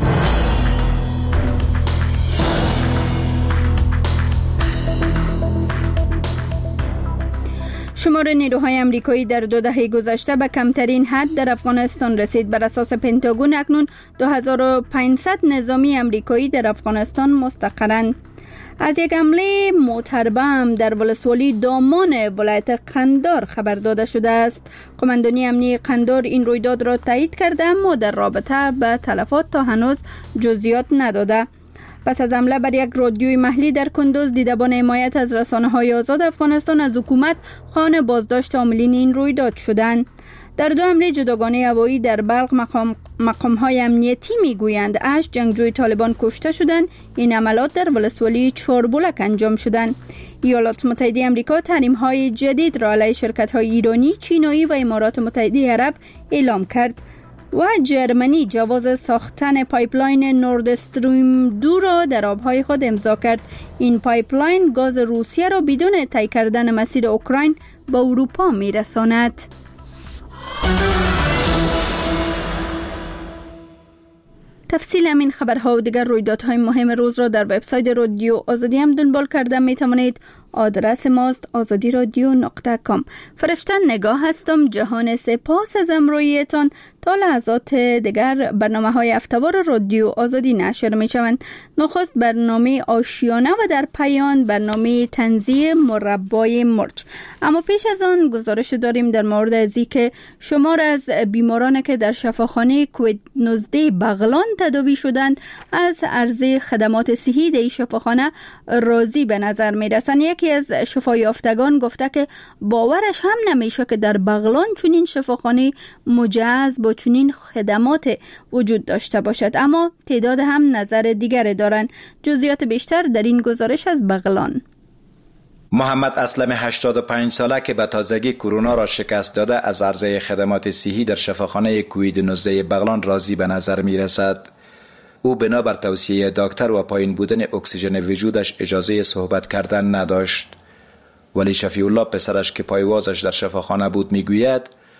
شمار نیروهای امریکایی در دو دهه گذشته به کمترین حد در افغانستان رسید. بر اساس پنتاگون اکنون دو هزار و پانصد نظامی امریکایی در افغانستان مستقرند. از یک حمله معتربم در ولسوالی دامان ولایت قندار خبر داده شده است. قماندانی امنیتی قندار این رویداد را تایید کرده اما در رابطه به تلفات تا هنوز جزئیات نداده. پس از حمله بر یک رادیوی محلی در کندوز، دیدبان حمایت از رسانه‌های آزاد افغانستان از حکومت خواهان بازداشت عاملین این رویداد شدند. در دو حمله جداگانه هوایی در بلخ مقام مقام‌های امنیتی میگویند هشت جنگجوی طالبان کشته شدند. این عملات در ولسوالی چاربلک انجام شدند. ایالات متحده آمریکا تحریم‌های جدید را علیه شرکت‌های ایرانی، چینی و امارات متحده عرب اعلام کرد و جرمنی جواز ساختن پایپلاین نورد استریم دو را در آبهای خود امضا کرد. این پایپلاین گاز روسیه را بدون طی کردن مسیر اوکراین به اروپا می‌رساند. تفصیل همین خبرها و دیگر رویدادهای مهم روز را در وبسایت رادیو آزادی هم دنبال کرده می توانید. آدرس ماست آزادی رادیو نقطه کام. فرشته نگاه هستم. جهان سپاس از امرویتان. تا لحظات دیگر برنامه های هفته‌وار رادیو آزادی نشر می شوند. نخست برنامه آشیانه و در پایان برنامه تنزیه مربای مرچ. اما پیش از آن گزارش داریم در مورد از اینکه شمار از بیماران که در شفاخانه کووید نوزده بغلان تداوی شدند از عرضه خدمات صحی در شفاخانه راضی به نظر می رسند. یکی از شفایافتگان گفته که باورش هم نمیشه که در بغلان چنین شفاخانه مجهز با چنین خدمات وجود داشته باشد، اما تعداد هم نظر دیگر دارند. جزئیات بیشتر در این گزارش از بغلان. محمد اسلم هشتاد و پنج ساله که به تازگی کرونا را شکست داده از عرضه خدمات صحی در شفاخانه کووید نوزده بغلان راضی به نظر می رسد. او بنا بر توصیه دکتر و پایین بودن اکسیژن وجودش اجازه صحبت کردن نداشت. ولی شفیع الله پسرش که پایوازش در شفاخانه بود میگوید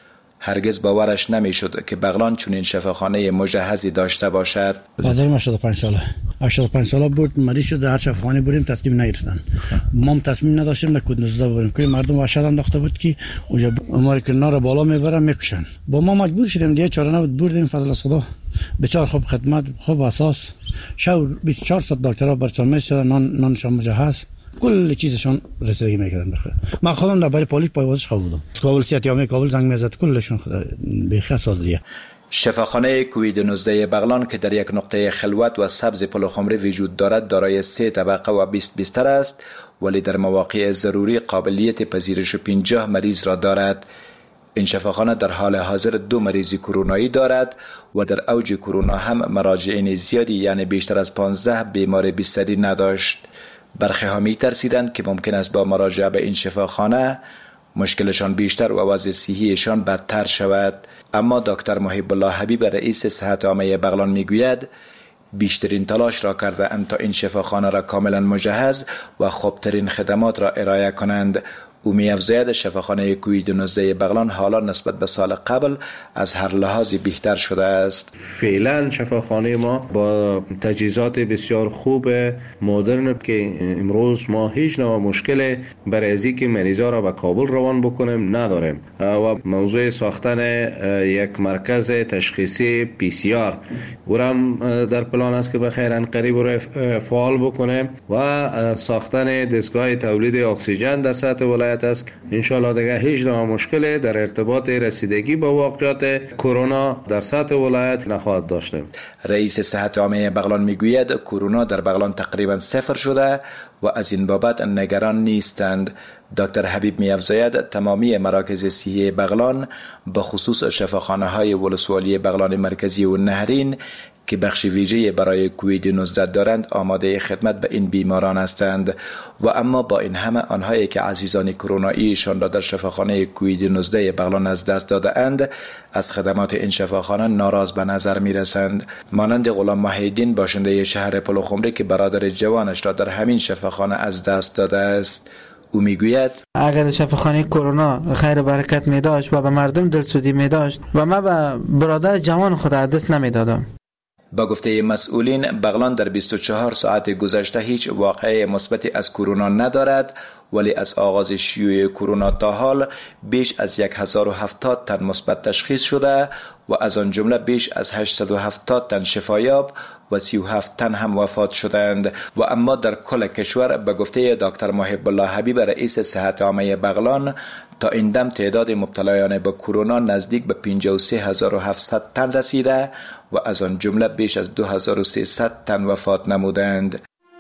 هرگز باورش نمیشد که بغلان چنین شفاخانه مجهزی داشته باشد. پدرم هشتاد و پنج ساله هشتاد و پنج ساله بود، مریض شد، در شفاخانه بریم تصمیم نگرفتن. ما تصمیم نداشتیم کووید نوزده بریم که مردم وحشت انداخته بود که اونجا عمر که نار بالا میبرن میکشن. با ما مجبور شدیم دیگه، چاره نبود، بردیم فضل خدا. بسیار خوب خدمت، خوب اساس. شو بیست و چهار ساعت دکترها برچان میشدن، نان نانشان مجهز، کل چیزشان رسیدگی میکردن. بخیر من خودم در برای پالیک پایوازش خواب بودم. کابل سیات یا می کابل زنگ میزد، کلشون بخیر سازیه. شفاخانه کووید نوزده بغلان که در یک نقطه خلوت و سبز پلوخمری وجود دارد دارای سه طبقه و بیست بستر است، ولی در مواقع ضروری قابلیت پذیرش پنجاه مریض را دارد. این شفاخانه در حال حاضر دو مریض کرونایی دارد و در اوج کرونا هم مراجعین زیادی یعنی بیشتر از پانزده بیمار بستری نداشت. برخی ها می ترسیدند که ممکن است با مراجعه به این شفاخانه مشکلشان بیشتر و وضع صحیشان بدتر شود. اما دکتر محب الله حبیب رئیس صحت عامه بغلان میگوید بیشترین تلاش را کرده اند تا این شفاخانه را کاملا مجهز و خوبترین خدمات را ارائه کنند. او می‌افزاید شفاخانه کووید نوزده بغلان حالا نسبت به سال قبل از هر لحاظی بهتر شده است. فعلا شفاخانه ما با تجهیزات بسیار خوب مدرن که امروز ما هیچ نوع مشکل برای از اینکه مریضا را به کابل روان بکنیم نداریم و موضوع ساختن یک مرکز تشخیصی پی سی آر ورم در پلان است که بخیر قریب را فعال بکنیم و ساختن دستگاه تولید اکسیژن در سطح ولایت است. انشالله دیگه هیچ نوع مشکلی در ارتباط رسیدگی با واقعیت کرونا در سطح ولایت نخواهد داشتیم. رئیس صحت عامه بغلان میگوید کرونا در بغلان تقریبا صفر شده و از این بابت نگران نیستند. دکتر حبیب می‌افزاید تمامی مراکز صحی بغلان به خصوص شفاخانه های ولسوالی بغلان مرکزی و نهرین که بخش ویژه برای کووید نوزده دارند آماده خدمت به این بیماران هستند و اما با این همه آنهایی که عزیزان کروناییشان را در شفاخانه کووید نوزده بغلان از دست داده اند از خدمات این شفاخانه ناراض به نظر می رسند. مانند غلام محیدین باشنده شهر پلوخمری که برادر جوانش را در همین شفاخانه از دست داده است، او میگوید اگر شفاخانه کرونا خیر و برکت می داشت و به مردم دلسوزی می داشت و من به برادر جوان خود دست نمی دادم. با گفته مسئولین بغلان در بیست و چهار ساعت گذشته هیچ واقعه مثبتی از کرونا ندارد، ولی از آغاز شیوع کرونا تا حال بیش از هزار و هفتاد تن مثبت تشخیص شده و از آن جمله بیش از هشتصد و هفتاد تن شفایاب و سی و هفت تن هم وفات شدند. و اما در کل کشور به گفته دکتر محب الله حبیب رئیس صحت عامه بغلان تا این دم تعداد مبتلایان به کرونا نزدیک به پنجاه و سه هزار و هفتصد تن رسیده و از آن جمله بیش از دو هزار و سیصد تن وفات نمودند.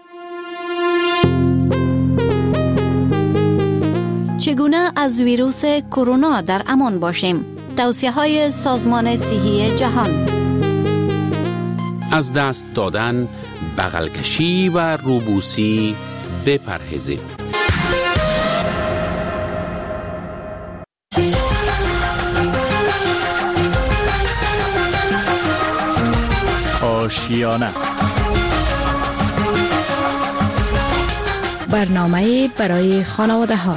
چگونه از ویروس کرونا در امان باشیم؟ توصیه‌های سازمان صحی جهان. از دست دادن، بغل کشی و روبوسی بپرهیزید. آشیانه برنامه برای خانواده ها.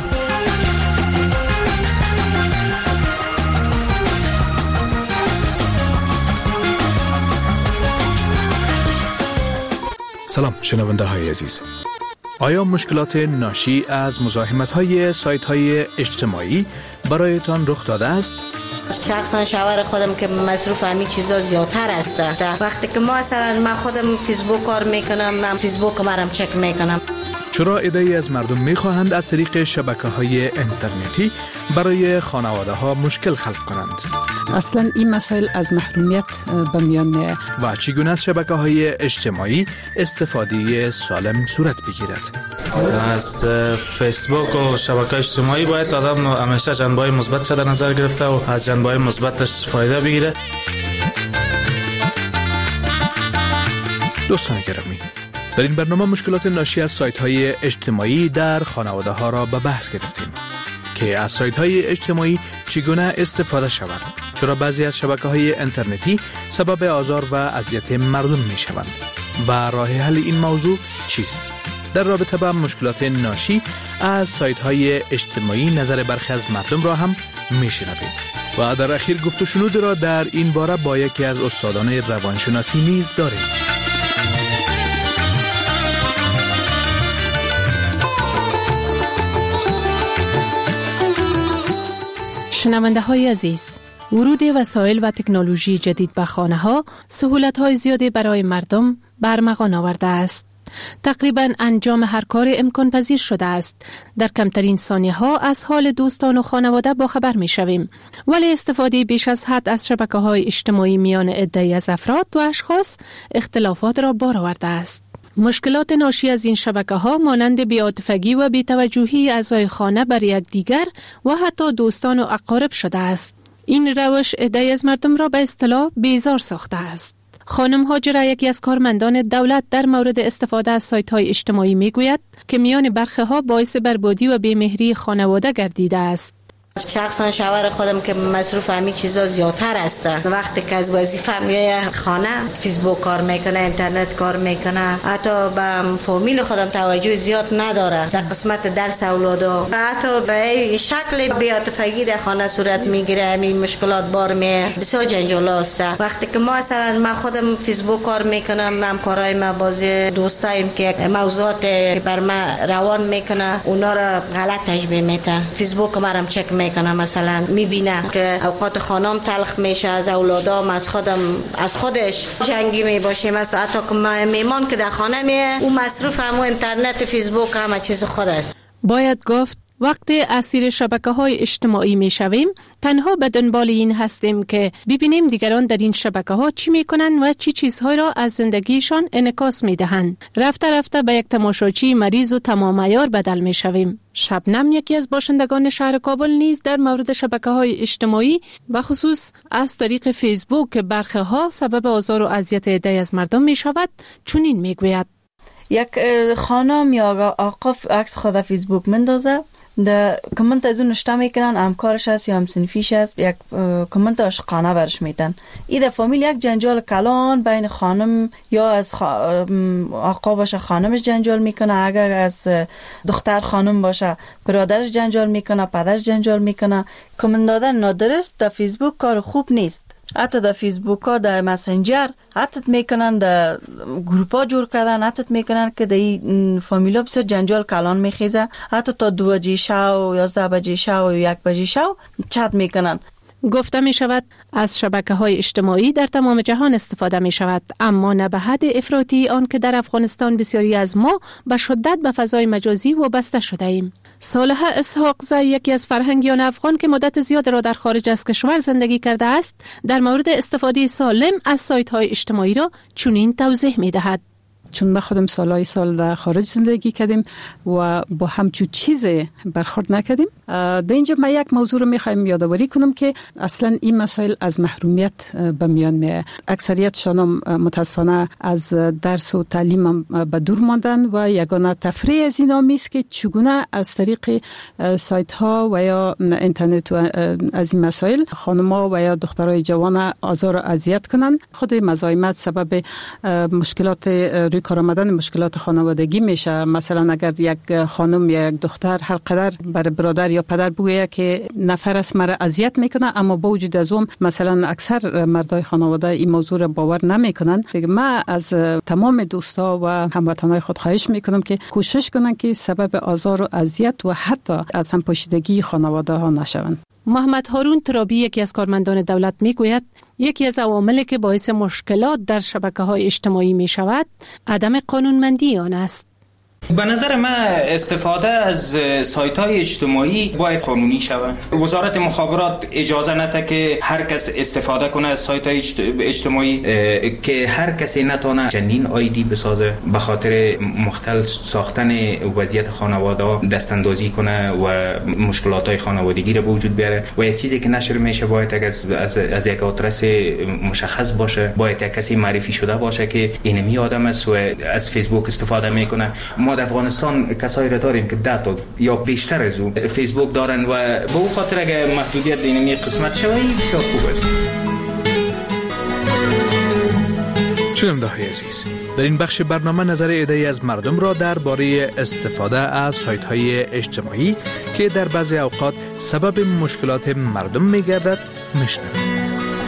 سلام شنونده های عزیز. آیا مشکلات ناشی از مزاحمت های سایت های اجتماعی برایتان رخ داده است؟ شخصا شوهر خودم که مصروف همین چیزا زیادتر است. وقتی که ما مثلا من خودم فیسبوک کار میکنم، من فیسبوک مرم چک میکنم. چرا عده‌ای از مردم میخواهند از طریق شبکه‌های اینترنتی برای خانواده ها مشکل خلق کنند؟ اصلا این مسائل از محرومیت به میان میاد. و چگونه از شبکه‌های اجتماعی استفاده سالم صورت بگیرد؟ از فیسبوک و شبکه اجتماعی باید آدم همیشه جنبه‌های مثبت در نظر گرفته و از جنبه‌های مثبتش فایده بگیره. دوستان گرامی، در این برنامه مشکلات ناشی از سایت‌های اجتماعی در خانواده ها را به بحث گرفتیم که از سایت‌های اجتماعی چگونه استفاده شود، چرا بعضی از شبکه‌های اینترنتی سبب آزار و اذیت مردم می‌شوند و راه حل این موضوع چیست. در رابطه با مشکلات ناشی از سایت‌های اجتماعی نظر برخی از مردم را هم می‌شنویم و در اخیر گفت و شنود را در این باره با یکی از استادان روانشناسی نیز داریم. شنونده های عزیز، ورود وسایل و تکنولوژی جدید به خانه ها سهولت های زیادی برای مردم برمغان آورده است. تقریبا انجام هر کار امکان پذیر شده است. در کمترین ثانیه ها از حال دوستان و خانواده با خبر می شویم. ولی استفاده بیش از حد از شبکه های اجتماعی میان عده‌ای از افراد و اشخاص اختلافات را بار آورده است. مشکلات ناشی از این شبکه ها مانند بی‌عاطفگی و بی‌توجهی اعضای خانه بر یکدیگر و حتی دوستان و اقارب شده است. این روش عده‌ای از مردم را به اصطلاح بیزار ساخته است. خانم هاجره، یکی از کارمندان دولت، در مورد استفاده از سایت‌های اجتماعی میگوید که میان برخی ها باعث بربادی و بی‌مهری خانواده گردیده است. شخصا شوهر خودم که مصروف همین چیزا زیادتر است. وقتی که از وظیفه میای خانه فیسبوک کار میکنه، اینترنت کار میکنه، حتی به فامیل خودم توجه زیاد نداره در قسمت درس اولادا، حتی به شکل بی‌عاطفگی در خانه صورت میگیره. همین مشکلات بار می بسیار جنجال است. وقتی که ما مثلا من خودم فیسبوک کار میکنم، همکارای ما بازی دوستایم که موضوعات بر ما روان میکنه اونا را غلط تشبیه میده. فیسبوک مرم چک می میکنه، مثلا میبینه که اوقات خانم تلخ میشه، از اولادام از خودم از خودش جنگی میباشه. مثلا حتی که میمان که در خانه میه او مصروف همو اینترنت فیسبوک همه چیز خود است. باید گفت وقتی اسیر شبکه‌های اجتماعی می‌شویم، تنها به دنبال این هستیم که ببینیم دیگران در این شبکه‌ها چی می‌کنند و چی چیزهای را از زندگیشان انعکاس می‌دهند. رفته رفته به یک تماشاچی مریض و تمام عیار بدل می‌شویم. شبنم یکی از باشندگان شهر کابل نیز در مورد شبکه‌های اجتماعی و خصوص از طریق فیسبوک که برخی‌ها سبب آزار و اذیت عده‌ای از مردم می‌شود، چنین می‌گوید: یک خانم یا آقا عکس خود فیسبوک مندازه، ده کامنت از اون نشته میکنن، همکارش هست یا همسنفیش هست، یک کامنت عاشقانه برش میدن. این فامیل یک جنجال کلان بین خانم یا از خ... آقا باشه خانمش جنجال میکنه، اگر از دختر خانم باشه برادرش جنجال میکنه، پدرش جنجال میکنه. کامنت دادن نادرست در فیسبوک کار خوب نیست. حتی در فیسبوک ها، در مسنجر حتی میکنن، در گروپ ها جور کردن، حتی میکنن که در این فامیلا بسیار جنجال کلان میخیزه، حتی تا دو بجه شو، یازده بجه شو، یک بجه شو چت میکنن. گفته می شود از شبکه های اجتماعی در تمام جهان استفاده می شود، اما نه به حد افراطی آن که در افغانستان بسیاری از ما به شدت به فضای مجازی وابسته شده ایم. صالح اسحاقزی، یکی از فرهنگیان افغان که مدت زیاد را در خارج از کشور زندگی کرده است، در مورد استفاده سالم از سایت های اجتماعی را چنین توضیح می دهد: چون ما خودم سالهای سال در خارج زندگی کردیم و با همچون چیز برخورد نکردیم. در اینجا من یک موضوع رو میخوایم یادآوری کنم که اصلا این مسائل از محرومیت به میان میاد. اکثریتشان متاسفانه از درس و تعلیم به دور ماندن و یگانه تفریح از اینا میست که چگونه از طریق سایت ها و یا اینترنت و از این مسائل خانم‌ها و یا دخترای جوان آزار و اذیت کنن. خود مزاحمت سبب مشکلات روی کار آمدن مشکلات خانوادگی میشه. مثلا اگر یک خانم یا یک دختر هر قدر بر برادر یا پدر بگویه که نفر است مرا اذیت میکنه، اما با وجود از اون مثلا اکثر مردای خانواده این موضوع را باور نمیکنن. دیگه من از تمام دوستا و هموطنای خود خواهش میکنم که کوشش کنن که سبب آزار و اذیت و حتی از هم پاشیدگی خانواده ها نشوند. محمد هارون ترابی، یکی از کارمندان دولت، میگوید یکی از عواملی که باعث مشکلات در شبکه‌های اجتماعی می شود عدم قانونمندی آن است. به نظر من استفاده از سایت‌های اجتماعی باید قانونی شود. وزارت مخابرات اجازه نده که هر کس استفاده کنه از سایت‌های اجتماعی، که هر کسی نتونه چنین آیدی بسازه به خاطر مختل ساختن وضعیت خانواده دست اندازی کنه و مشکلات‌های خانوادگی را به وجود بیاره. و یک چیزی که نشر میشه باید از از, از یک آدرس مشخص باشه، باید یک کسی معرفی شده باشه که اینمی آدم است و از فیسبوک استفاده میکنه. ما در افغانستان کسایی را داریم که ده تا یا بیشتر از او فیسبوک دارن و به او خاطر اگه محدودیت اینمی قسمت شوی بسیار خوب است. شنونده‌های عزیز، در این بخش برنامه نظر عده‌ای از مردم را درباره استفاده از سایت‌های اجتماعی که در بعضی اوقات سبب مشکلات مردم می‌گردد میشنویم.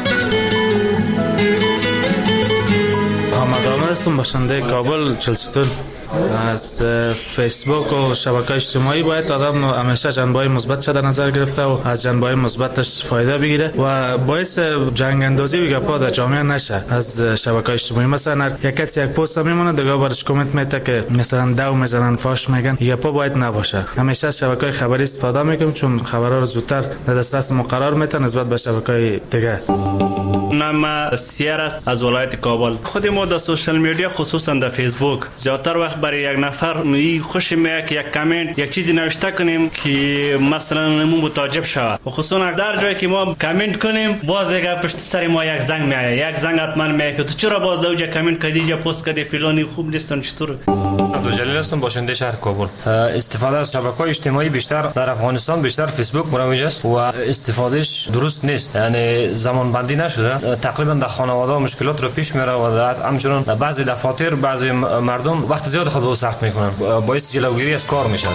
محمد عامر هستم، باشنده کابل چلستون. از فیسبوک و شبکه اجتماعی باید آدم همیشه جنبه‌های مثبت در نظر گرفته و از جنبه‌های مثبتش فایده بگیره و باعث جنگ اندازی و گپا در جامعه نشه. از شبکه اجتماعی مثلا یک کسی یک پست میمونه دیگه برش کامنت میته که مثلا دو میزنن، فاش میگن، گپا باید نباشه. همیشه شبکه خبری استفاده میکنم چون خبرها رو زودتر در دسترس ما قرار میده نسبت به شبکه‌های دیگه. نام سیار است از ولایت کابل. خود ما در سوشال میدیا خصوصا در فیسبوک زیادتر وقت برای یک نفر می خوش میاد که یک کامنت یک چیزی نوشته کنیم که مثلا نمو متعجب شود و خصوصا در جایی که ما کامنت کنیم باز یک پشت سر ما یک زنگ میاد، یک زنگ حتما میاد که تو چرا باز دوجا کامنت کردی یا پست کردی فلانی خوب نیستن چطور. عبدالجلیل هستم، باشنده شهر کابل. استفاده از شبکه‌های اجتماعی بیشتر در افغانستان بیشتر فیسبوک مروج است و استفادهش درست نیست، یعنی زمان بندی نشده. تقریبا در خانواده مشکلات رو پیش میاره و همچنین بعضی دفاتر بعضی مردم وقت زیاد خود رو صرف میکنن، باعث جلوگیری از کار میشه.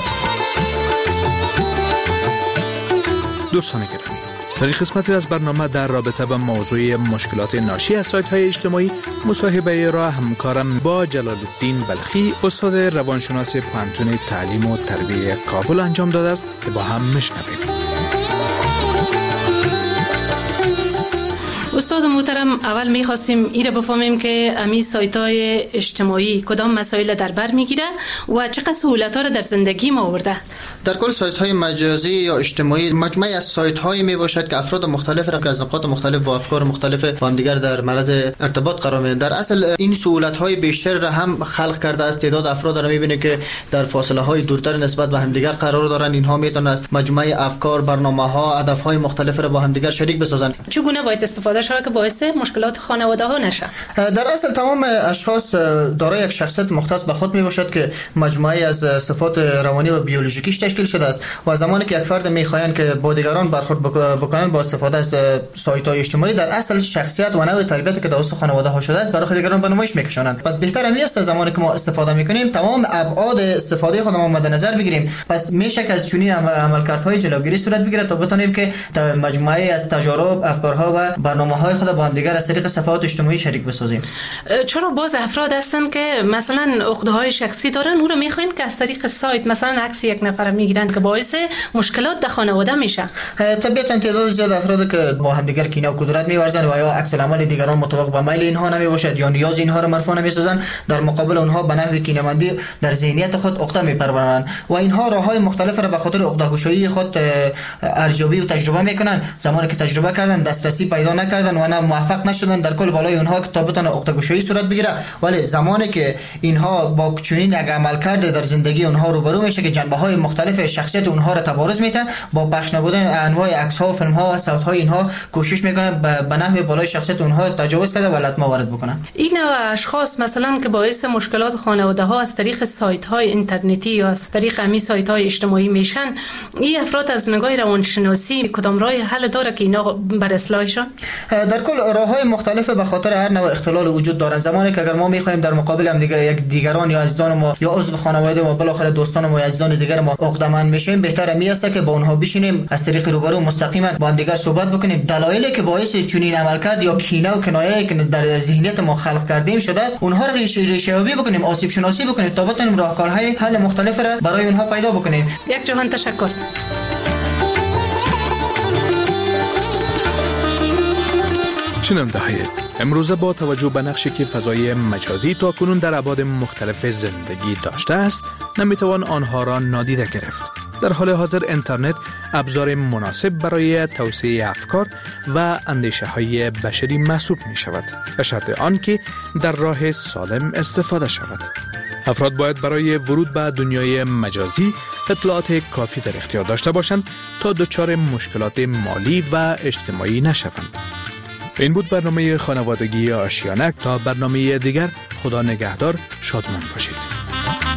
دوستان گرامی، در این قسمتی از برنامه در رابطه با موضوع مشکلات ناشی از سایت‌های اجتماعی مصاحبه را همکارم با جلال الدین بلخی، استاد روانشناس پانتون تعلیم و تربیت کابل انجام داده است که با هم میشنویم. استاد محترم، اول میخواستیم ایره بفهمیم که امی سایت های اجتماعی کدام مسائل در بر میگیره و چقدر سهولت ها رو در زندگی ما آورده. در کل سایت های مجازی یا اجتماعی مجموعه از سایت هایی می باشد که افراد مختلف را از نقاط مختلف با افکار مختلف با هم دیگر در معرض ارتباط قرار میدن. در اصل این سهولت های بیشتر را هم خلق کرده است. تعداد افراد را میبینید که در فاصله های دورتر نسبت به هم دیگر قرار دارند. اینها میتونن از مجموعه افکار، برنامه ها، هدف های مختلف را با هم دیگر شریک بسازند. چگونه باید استفاده شود که باعث مشکلات خانواده ها نشه؟ در اصل تمام اشخاص دارای یک شخصیت مختص به خود می باشد که مجموعه از صفات روانی و بیولوژیکیش تشکیل شده است و زمانی که یک فرد میخواهند که با دیگران برخورد بکنند با استفاده از سایت های اجتماعی در اصل شخصیت و نوع تربیتی که توسط خانواده ها شده است برای دیگران به نمایش میکشانند. پس بهتر می است زمانی که ما استفاده میکنیم تمام ابعاد استفاده خودمون مد نظر بگیریم. پس میشه که از چنین عملکردهای جلوگیری صورت بگیره تا بتونیم که مجموعه از تجارب، افکارها و برنامه‌های خود با هم دیگر از طریق صفحات اجتماعی شریک بسازیم. چرا باز افراد هستن که مثلا عقده‌های شخصی دارن اون رو میخواین که از طریق سایت مثلا عکس یک نفر میگیرن که باعث مشکلات در خانواده میشه؟ طبیعتا تعداد زیاد افراد که با هم دیگر کینه و کدورت می‌ورزند و یا عکس العمل دیگران مطابق با میل اینها نمیباشد یا نیاز اینها را مرفوع نمی‌سازند، در مقابل اونها به نحو کینه‌مندی در ذهنیت خود عقده می‌پرورند و اینها راه‌های مختلف را به خاطر عقده‌گشایی خود ارزیابی و تجربه میکنن. زمانی که تجربه کردن دسترسی پیدا نکردن و نه موفق نشدن در کل بالای اونها که تا بتونه عقده‌گشایی صورت بگیره. ولی زمانی که اینها با چنین یک عملکرد در زندگی اونها روبرو میشه که جنبه‌های مختلف شخصیت اونها را تبارز میده، با پخش نبودن انواع عکس‌ها و فیلم‌ها و صوت‌های اینها کوشش میکنن به نحو بالای شخصیت اونها تجاوز کنه و لطمه وارد بکنن. این نوع اشخاص مثلا که باعث مشکلات خانواده‌ها از طریق سایت‌های اینترنتی یا از طریق امی سایت‌های اجتماعی میشن، این افراد از نگاه روانشناسی کدام راه حل داره که اینا بر اصلاحشون؟ در کل راه‌های مختلف به خاطر هر نوع اختلال وجود دارن. زمانی که اگر ما می‌خوایم در مقابل هم دیگه یک دیگران یا عزیزان ما یا عضو خانواده ما بالاخره دوستان ما یا عزیزان دیگر ما عقده‌مند میشیم، بهتره میاسته که با اونها بشینیم از طریق روبرو مستقیما با هم دیگر صحبت بکنیم. دلایلی که باعث چنین عملکرد یا کینه و کنایه‌ای که در ذهنیت ما خلق کردیم شده است اونها رو ریشه‌یابی بکنیم، آسیب شناسی بکنیم تا بتونیم راهکارهای حل مختلف را برای اونها پیدا بکنیم. یک جهان تشکر. شنونده های امروزه با توجه به نقشی که فضای مجازی تا کنون در ابعاد مختلف زندگی داشته است نمیتوان آنها را نادیده گرفت. در حال حاضر اینترنت ابزار مناسب برای توسعه افکار و اندیشه های بشری محسوب می شود به شرط آنکه در راه سالم استفاده شود. افراد باید برای ورود به دنیای مجازی اطلاعات کافی در اختیار داشته باشند تا دچار مشکلات مالی و اجتماعی نشوند. این بود برنامه خانوادگی آشیانه. تا برنامه دیگر خدا نگهدار، شادمان باشید.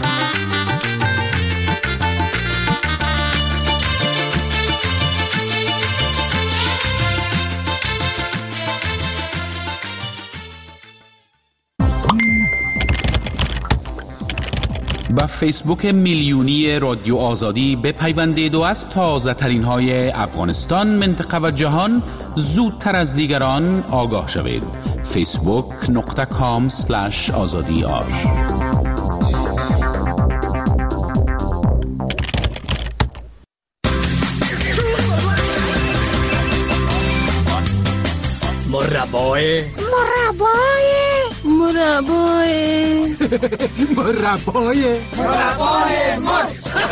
با فیسبوک میلیونی رادیو آزادی بپیوندید و از تازه ترین های افغانستان، منطقه و جهان زودتر از دیگران آگاه شوید. فیسبوک نقطه کام سلش آزادی آر. مربای مربای مربای مربای مربای مر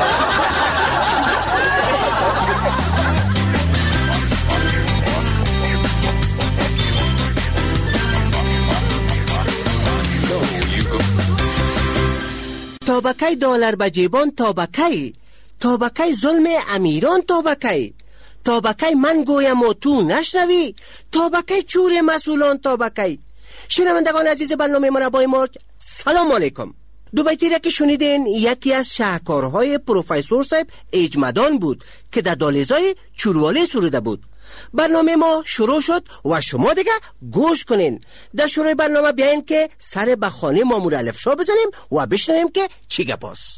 تابکی دلار به جیبان، تابکی تابکی ظلم امیران، تابکی تابکی من گویم و تو نشنوی، تابکی چور مسئولان، تابکی. شنوندگان عزیز برنامه مربای مرج، سلام علیکم. دو بیتی را که شنیدین یکی از شاهکارهای پروفسور صاحب اجمدان بود که در دالیزای چوروالی سروده بود. برنامه ما شروع شد و شما دیگه گوش کنین. در شروع برنامه بیاین که سر به خانه مامور الف شاه بزنیم و بشنویم که چی گپاست.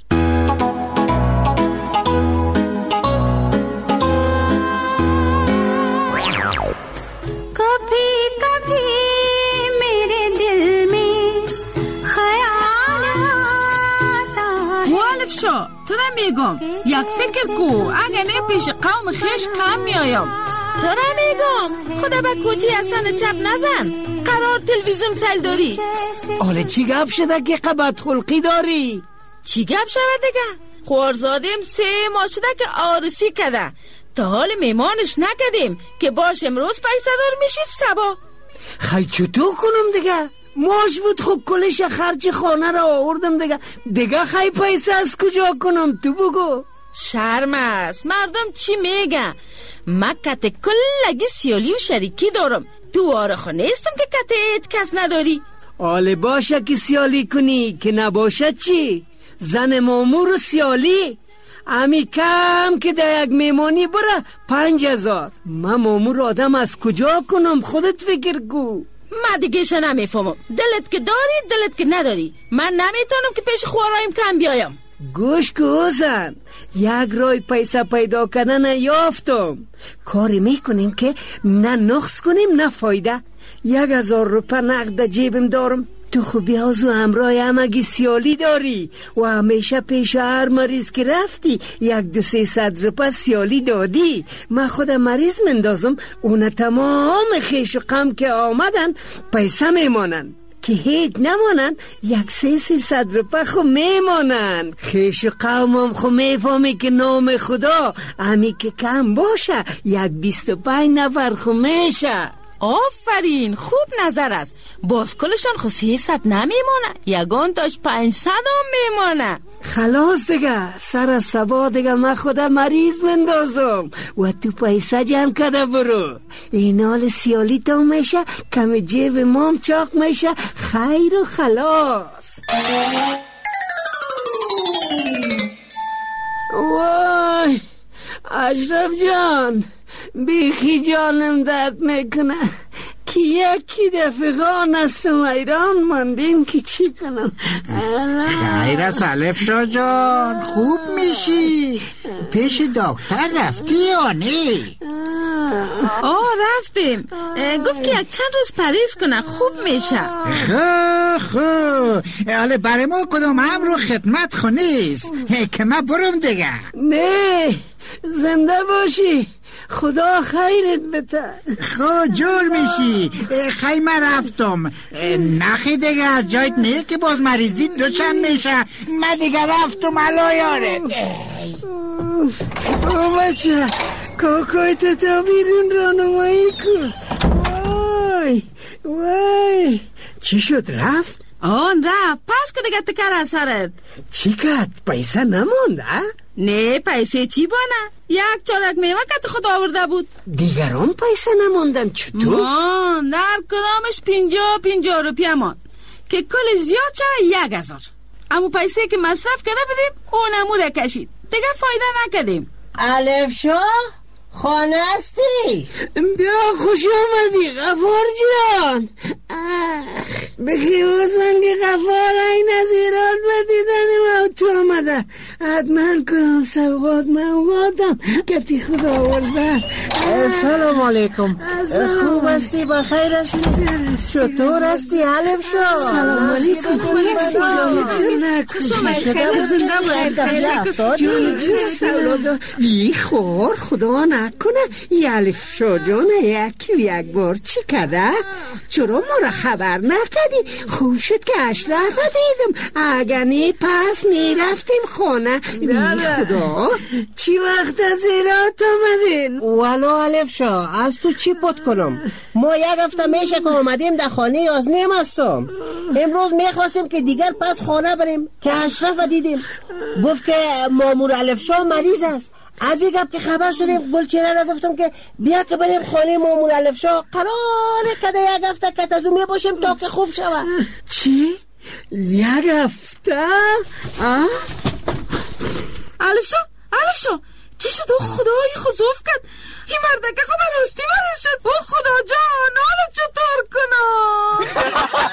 कभी कभी मेरे दिल में ख्याल आता है. والف شو ترى میگم یک فکر کو اگه نه پیش قوم خیش کم میایم. ترى میگم خدا با کوچی اصلا چپ نزن. قرار تلویزیون سل داری؟ حالا چی گپ شده که قبط خلقی داری؟ چی گپ شده دیگه؟ خوارزادیم سه ماه شده که آرسی کده، تا حال میمانش نکدیم که باش امروز پیسه دار میشی سبا. خیلی چطور کنم دیگه؟ ماش بود خب کلش خرچ خانه را آوردم دیگه دیگه خیلی پیسه از کجا کنم تو بگو. شرم است، مردم چی میگن؟ من کت کلگی سیالی و شریکی دارم، تو آرخو نیستم که کت هیچ کس نداری. آله باشه که سیالی کنی، که نباشه چی؟ زن مامور و سیالی امی کم که در یک میمانی بره پنج هزار. من مامور آدم از کجا کنم؟ خودت فکر کو. من دیگه شو نمیفهمم، دلت که داری دلت که نداری. من نمیتونم که پیش خوارایم کم بیایم. گوش که زن، یک رای پیسه پیدا کردن یافتم. کاری میکنیم که نه نقص کنیم نه فایده. یک هزار روپه نقد جیبم دارم. تو خوبی هازو همراه همگی سیالی داری و همیشه پیش هر مریض که رفتی یک دو سی صد روپه سیالی دادی. من خود مریض مندازم، اون تمام خیش و غم که آمدن پیسه میمانن، که هیچ نمانن یک سی سی صد روپه خو میمانن. خیش و قومم خو میفهمی که نام خدا همی که کم باشه یک بیست و پنج نفر خو میشه. آفرین، خوب نظر است. باز کلشان خو سیصد نمیمانه، یگان تاش پنجصد هم میمانه. خلاص دیگه، سر از سبا دیگه من خدا مریض مندازم و تو پیسه جمع کده برو. این حال سیالی تا میشه، کم جیب مام چاق میشه، خیر و خلاص. وای اشرف جان، بیخی جانم درد میکنه که یکی دفقان از سمیران ماندیم که چی کنم. خیر است الف شا جان، خوب میشی؟ پیش دکتر رفتی یا نه؟ آه رفتیم، گفت که یک چند روز پریز کنه خوب میشه. خو خو حالا برای ما کدوم هم رو خدمت خونیست که من برم دیگه. نه زنده باشی، خدا خیرت بده. خود جور میشی. خیلی من رفتم، نخی دیگه از جایت نه که باز مریضی دوچند میشه. من دیگه رفتم علا یارت. او بچه کاکای تا بیرون رانمایی کن. وای وای چی شد رفت؟ آن رفت، پس که دیگه تکر از سرت. چی کد؟ پیسه نمونده؟ نه پیسه چی بانه؟ یک چارک میوه که خود آورده بود. دیگران پیسه نموندن چطور؟ مان در کدامش پینجا پینجا روپیه مان که کلش زیاد شوه یک هزار. اما پیسه که مصرف کرده بدیم اونمو را کشید، دیگه فایده نکدیم. الف شا خانه هستی؟ بیا خوش آمدی غفار جان. بخی بازن که غفار این از ایران بدیدن ما تو آمده. حتما کنم سوقات موادم که تی خدا آوردن. سلام علیکم، خوب هستی؟ بخیر هستی؟ چطور هستی الف شا؟ سلام علیکم، خوب هستی؟ جون جون وی خور خدا نکنه الف شا جان یکی یک بار چی کده؟ چرا ما را خبر نکدی؟ خوب شد که اشرف دیدم، اگر نی پس میرفتیم خانه. بی خدا چی وقت از ایرات آمدین؟ ولو الف شا از تو چی پت کنم؟ ما یک هفته میشه که آمدیم در خانه یازنیم هستم. امروز میخواستیم که دیگر پس خانه بریم که اشرف دیدیم، گفت که مامور الف شا مریض است. از این گپ که خبر شدیم گلچهره را گفتم که بیا که بریم خانه مامور الف شا، قراره که یک هفته کتازو می باشیم تا که خوب شود. چی؟ یک هفته؟ الف شا الف شا چی شد؟ او خدای خضوف کرد این مردکه خب راستی مریض شد. او خدا جان حالا چطور کنم؟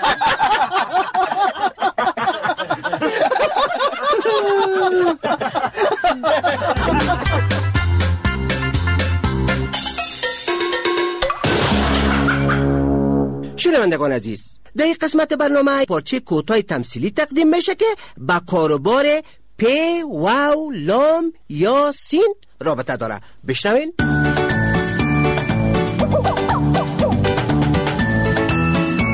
شنوندگان عزیز، در این قسمت برنامه پارچه کوتاه تمثیلی تقدیم میشه که با کاروبار پ واو لام یا سین رابطه داره. بشنوین.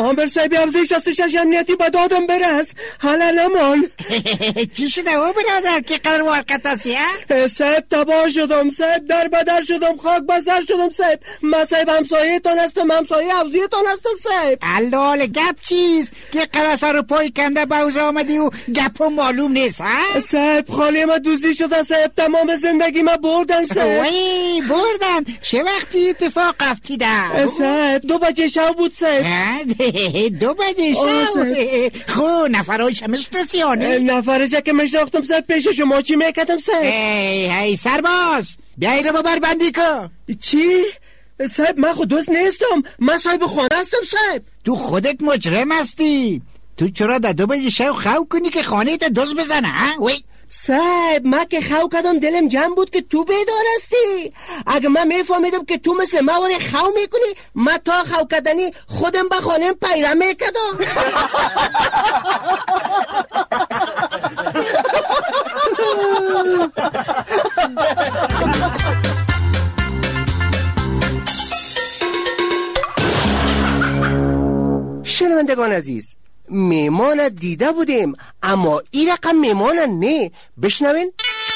آمر صاحب افزایش شصت و شش امنیتی به دادم برس حالا نمان. چی شده او برادر که قرار وارکت هستی؟ صاحب تباه شدم صاحب، در بدر شدم، خاک بسر شدم صاحب. من صاحب همسایه تان هستم، همسایه افزیه تان هستم صاحب. اللال گپ چیز که قرصه رو پای کنده باوز آمدی و گپ معلوم نیست ها؟ صاحب خانه ما دوزی شده صاحب، تمام زندگی ما بردن صاحب. وای بردن؟ چه وقتی اتفاق افتیده؟ صاحب دو بجه شب بود صاحب. دو بجه شب؟ خو نفرهایش هم استاسیانه؟ نفرش که مشناختم صاحب پیش شما چی میکتم صاحب؟ ای ای سرباز بیایی رو ببر بندی که. چی؟ صاحب من خود دوست نیستم، من صاحب خانه هستم صاحب. تو خودت مجرم هستی، تو چرا در دو بجه شب خو کنی که خانه تا دوست بزنه ها؟ وی صاحب من که خو کدم دلم جمع بود که تو بیدار هستی. اگه من میفهمیدم که تو مثل ما وری خو میکنی، من تا خو کدنی خودم به خانم پیره میکدم. شنوندگان عزیز، میمان دیده بودیم اما این رقم میمان نه. بشنوین.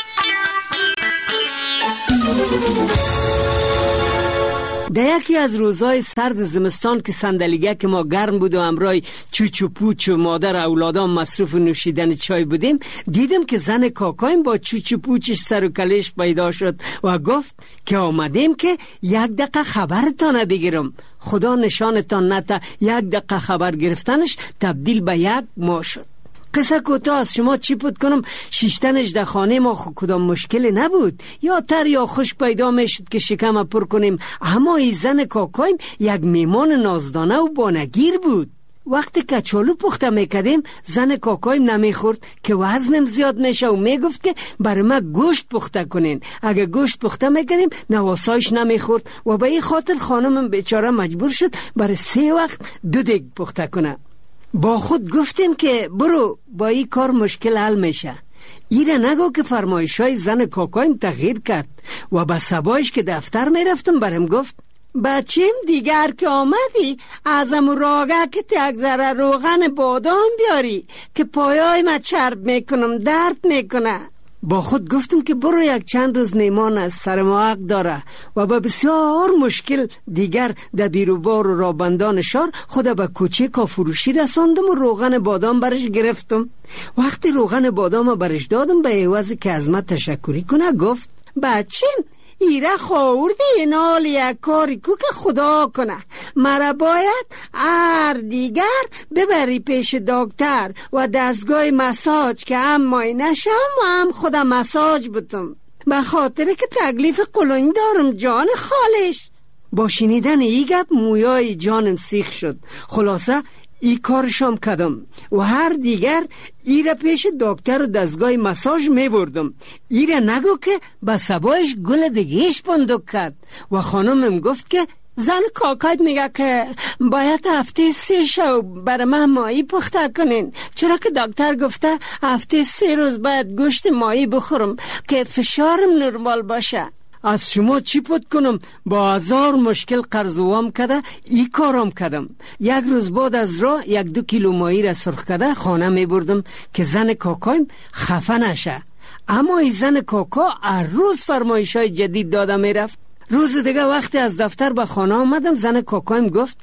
در یکی از روزهای سرد زمستان که صندلیگه که ما گرم بود و همراه چوچ و پوچ و مادر اولادام مصروف نوشیدن چای بودیم، دیدم که زن کاکایم با چوچ و پوچش سر و کلش پیدا شد و گفت که آمدیم که یک دقیقه خبرتان بگیرم. خدا نشانتان نته یک دقیقه خبر گرفتنش تبدیل به یک ماه شد. قصه کوتاه از شما چی بود کنم، شیشتنش در خانه ما خود کدام مشکلی نبود، یا تر یا خوش پیدا میشد که شکم پر کنیم. اما ای زن کاکایم یک میمان نازدانه و بانگیر بود. وقتی کچالو پخته میکردیم زن کاکایم نمیخورد که وزنم زیاد میشه و میگفت که برای ما گوشت پخته کنین. اگه گوشت پخته میکردیم نواسایش نمیخورد و به این خاطر خانمم بیچاره مجبور شد برای سه وقت دو دیگ پخته کنه. با خود گفتیم که برو با این کار مشکل حل میشه. ایره نگو که فرمایش های زن کاکایم تغییر کرد و با سبایش که دفتر میرفتم برم گفت بچیم دیگر که آمدی ازم راگه که یک ذره روغن بادام بیاری که پایای ما چرب میکنم درد میکنه. با خود گفتم که برو یک چند روز میمان از سر ما حق داره و با بسیار مشکل دیگر در بیروبار و رابندان شار خود به کوچه کافروشی رساندم و روغن بادام برش گرفتم. وقتی روغن بادام برش دادم به عوضی که از من تشکری کنه گفت بچیم ایره خوردی نال یک کاری کو که خدا کنه، مرا باید هر دیگر ببری پیش دکتر و دستگاه مساج که هم مای نشم و هم خودم مساج بتم به خاطر که تکلیف قلونی دارم جان خالش. با شنیدن ای گپ مویای جانم سیخ شد. خلاصه ای کارشام کدم و هر دیگر ای را پیش دکتر و دستگاه مساج می بردم. ای را نگو که با سبایش گل دگیش بندک کرد و خانمم گفت که زن کاکایت میگه که باید هفته سه شو برای من ماهی پخته کنین، چرا که دکتر گفته هفته سه روز باید گوشت ماهی بخورم که فشارم نرمال باشه. از شما چی پد کنم؟ با هزار مشکل قرض وام کده ای کارم کدم. یک روز بعد از راه یک دو کیلو ماهی را سرخ کده خانه می بردم که زن کاکایم خفه نشه. اما ای زن کاکا هر روز فرمایش های جدید داده می رفت. روز دیگه وقتی از دفتر به خانه آمدم زن کاکایم گفت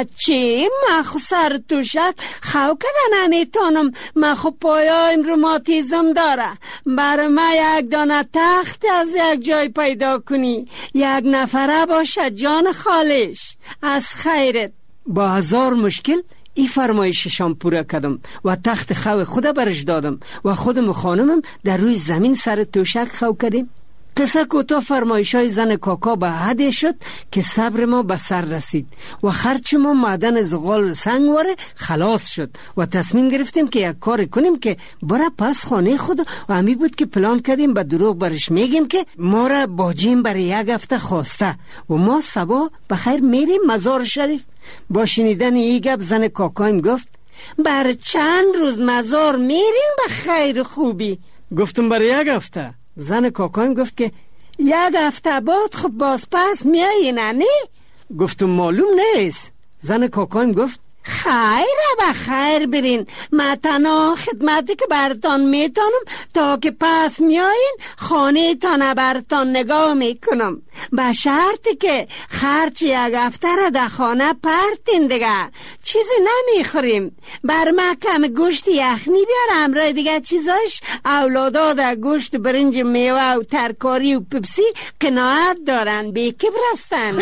بچه من خو سر توشک خو کده نمیتونم، من خو پایایم روماتیزم داره، برای من یک دانه تخت از یک جای پیدا کنی، یک نفره باشه جان خالش از خیرت. با هزار مشکل ای فرمایششان پوره کردم و تخت خو خود برش دادم و خودم و خانمم در روی زمین سر توشک خو کردیم. قصه کوتاه فرمایش های زن کاکا به حد شد که صبر ما به سر رسید و خرچ ما معدن زغال سنگواره خلاص شد و تصمیم گرفتیم که یک کار کنیم که برای پس خانه خود و همی بود که پلان کردیم به دروغ برش میگیم که ما را باجیم برای یک هفته خواسته و ما صبح بخیر میریم مزار شریف. با شنیدن این گپ زن کاکایم گفت بر چند روز مزار میرین به خیر خوبی؟ گفتم برای یک هفته. زن کاکایم گفت که یک هفته بعد خب باز پس میایی نه؟ گفتم معلوم نیست. زن کاکایم گفت خیر و خیر برین. من تنها خدمتی که برتان میتونم تا که پس میایین خانه تان برتان نگاه میکنم، به شرطی که خرچ یک هفته را در خانه پرتین دیگه. چیزی نمیخوریم. بر من کم گوشت یخنی بیار، امرای دیگه چیزاش اولادا در گوشت برنج میوه و ترکاری و پپسی قناعت دارن، بی کبر هستن.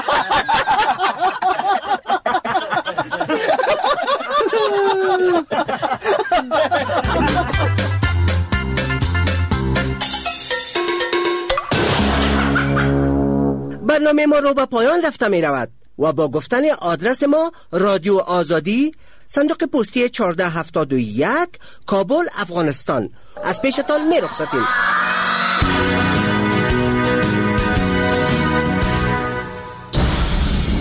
برنامه ما رو به پایان رفته می رود و با گفتن آدرس ما رادیو آزادی، صندوق پستی چهارده هفتاد و یک، کابل، افغانستان، از پیشتان می رخصتیم.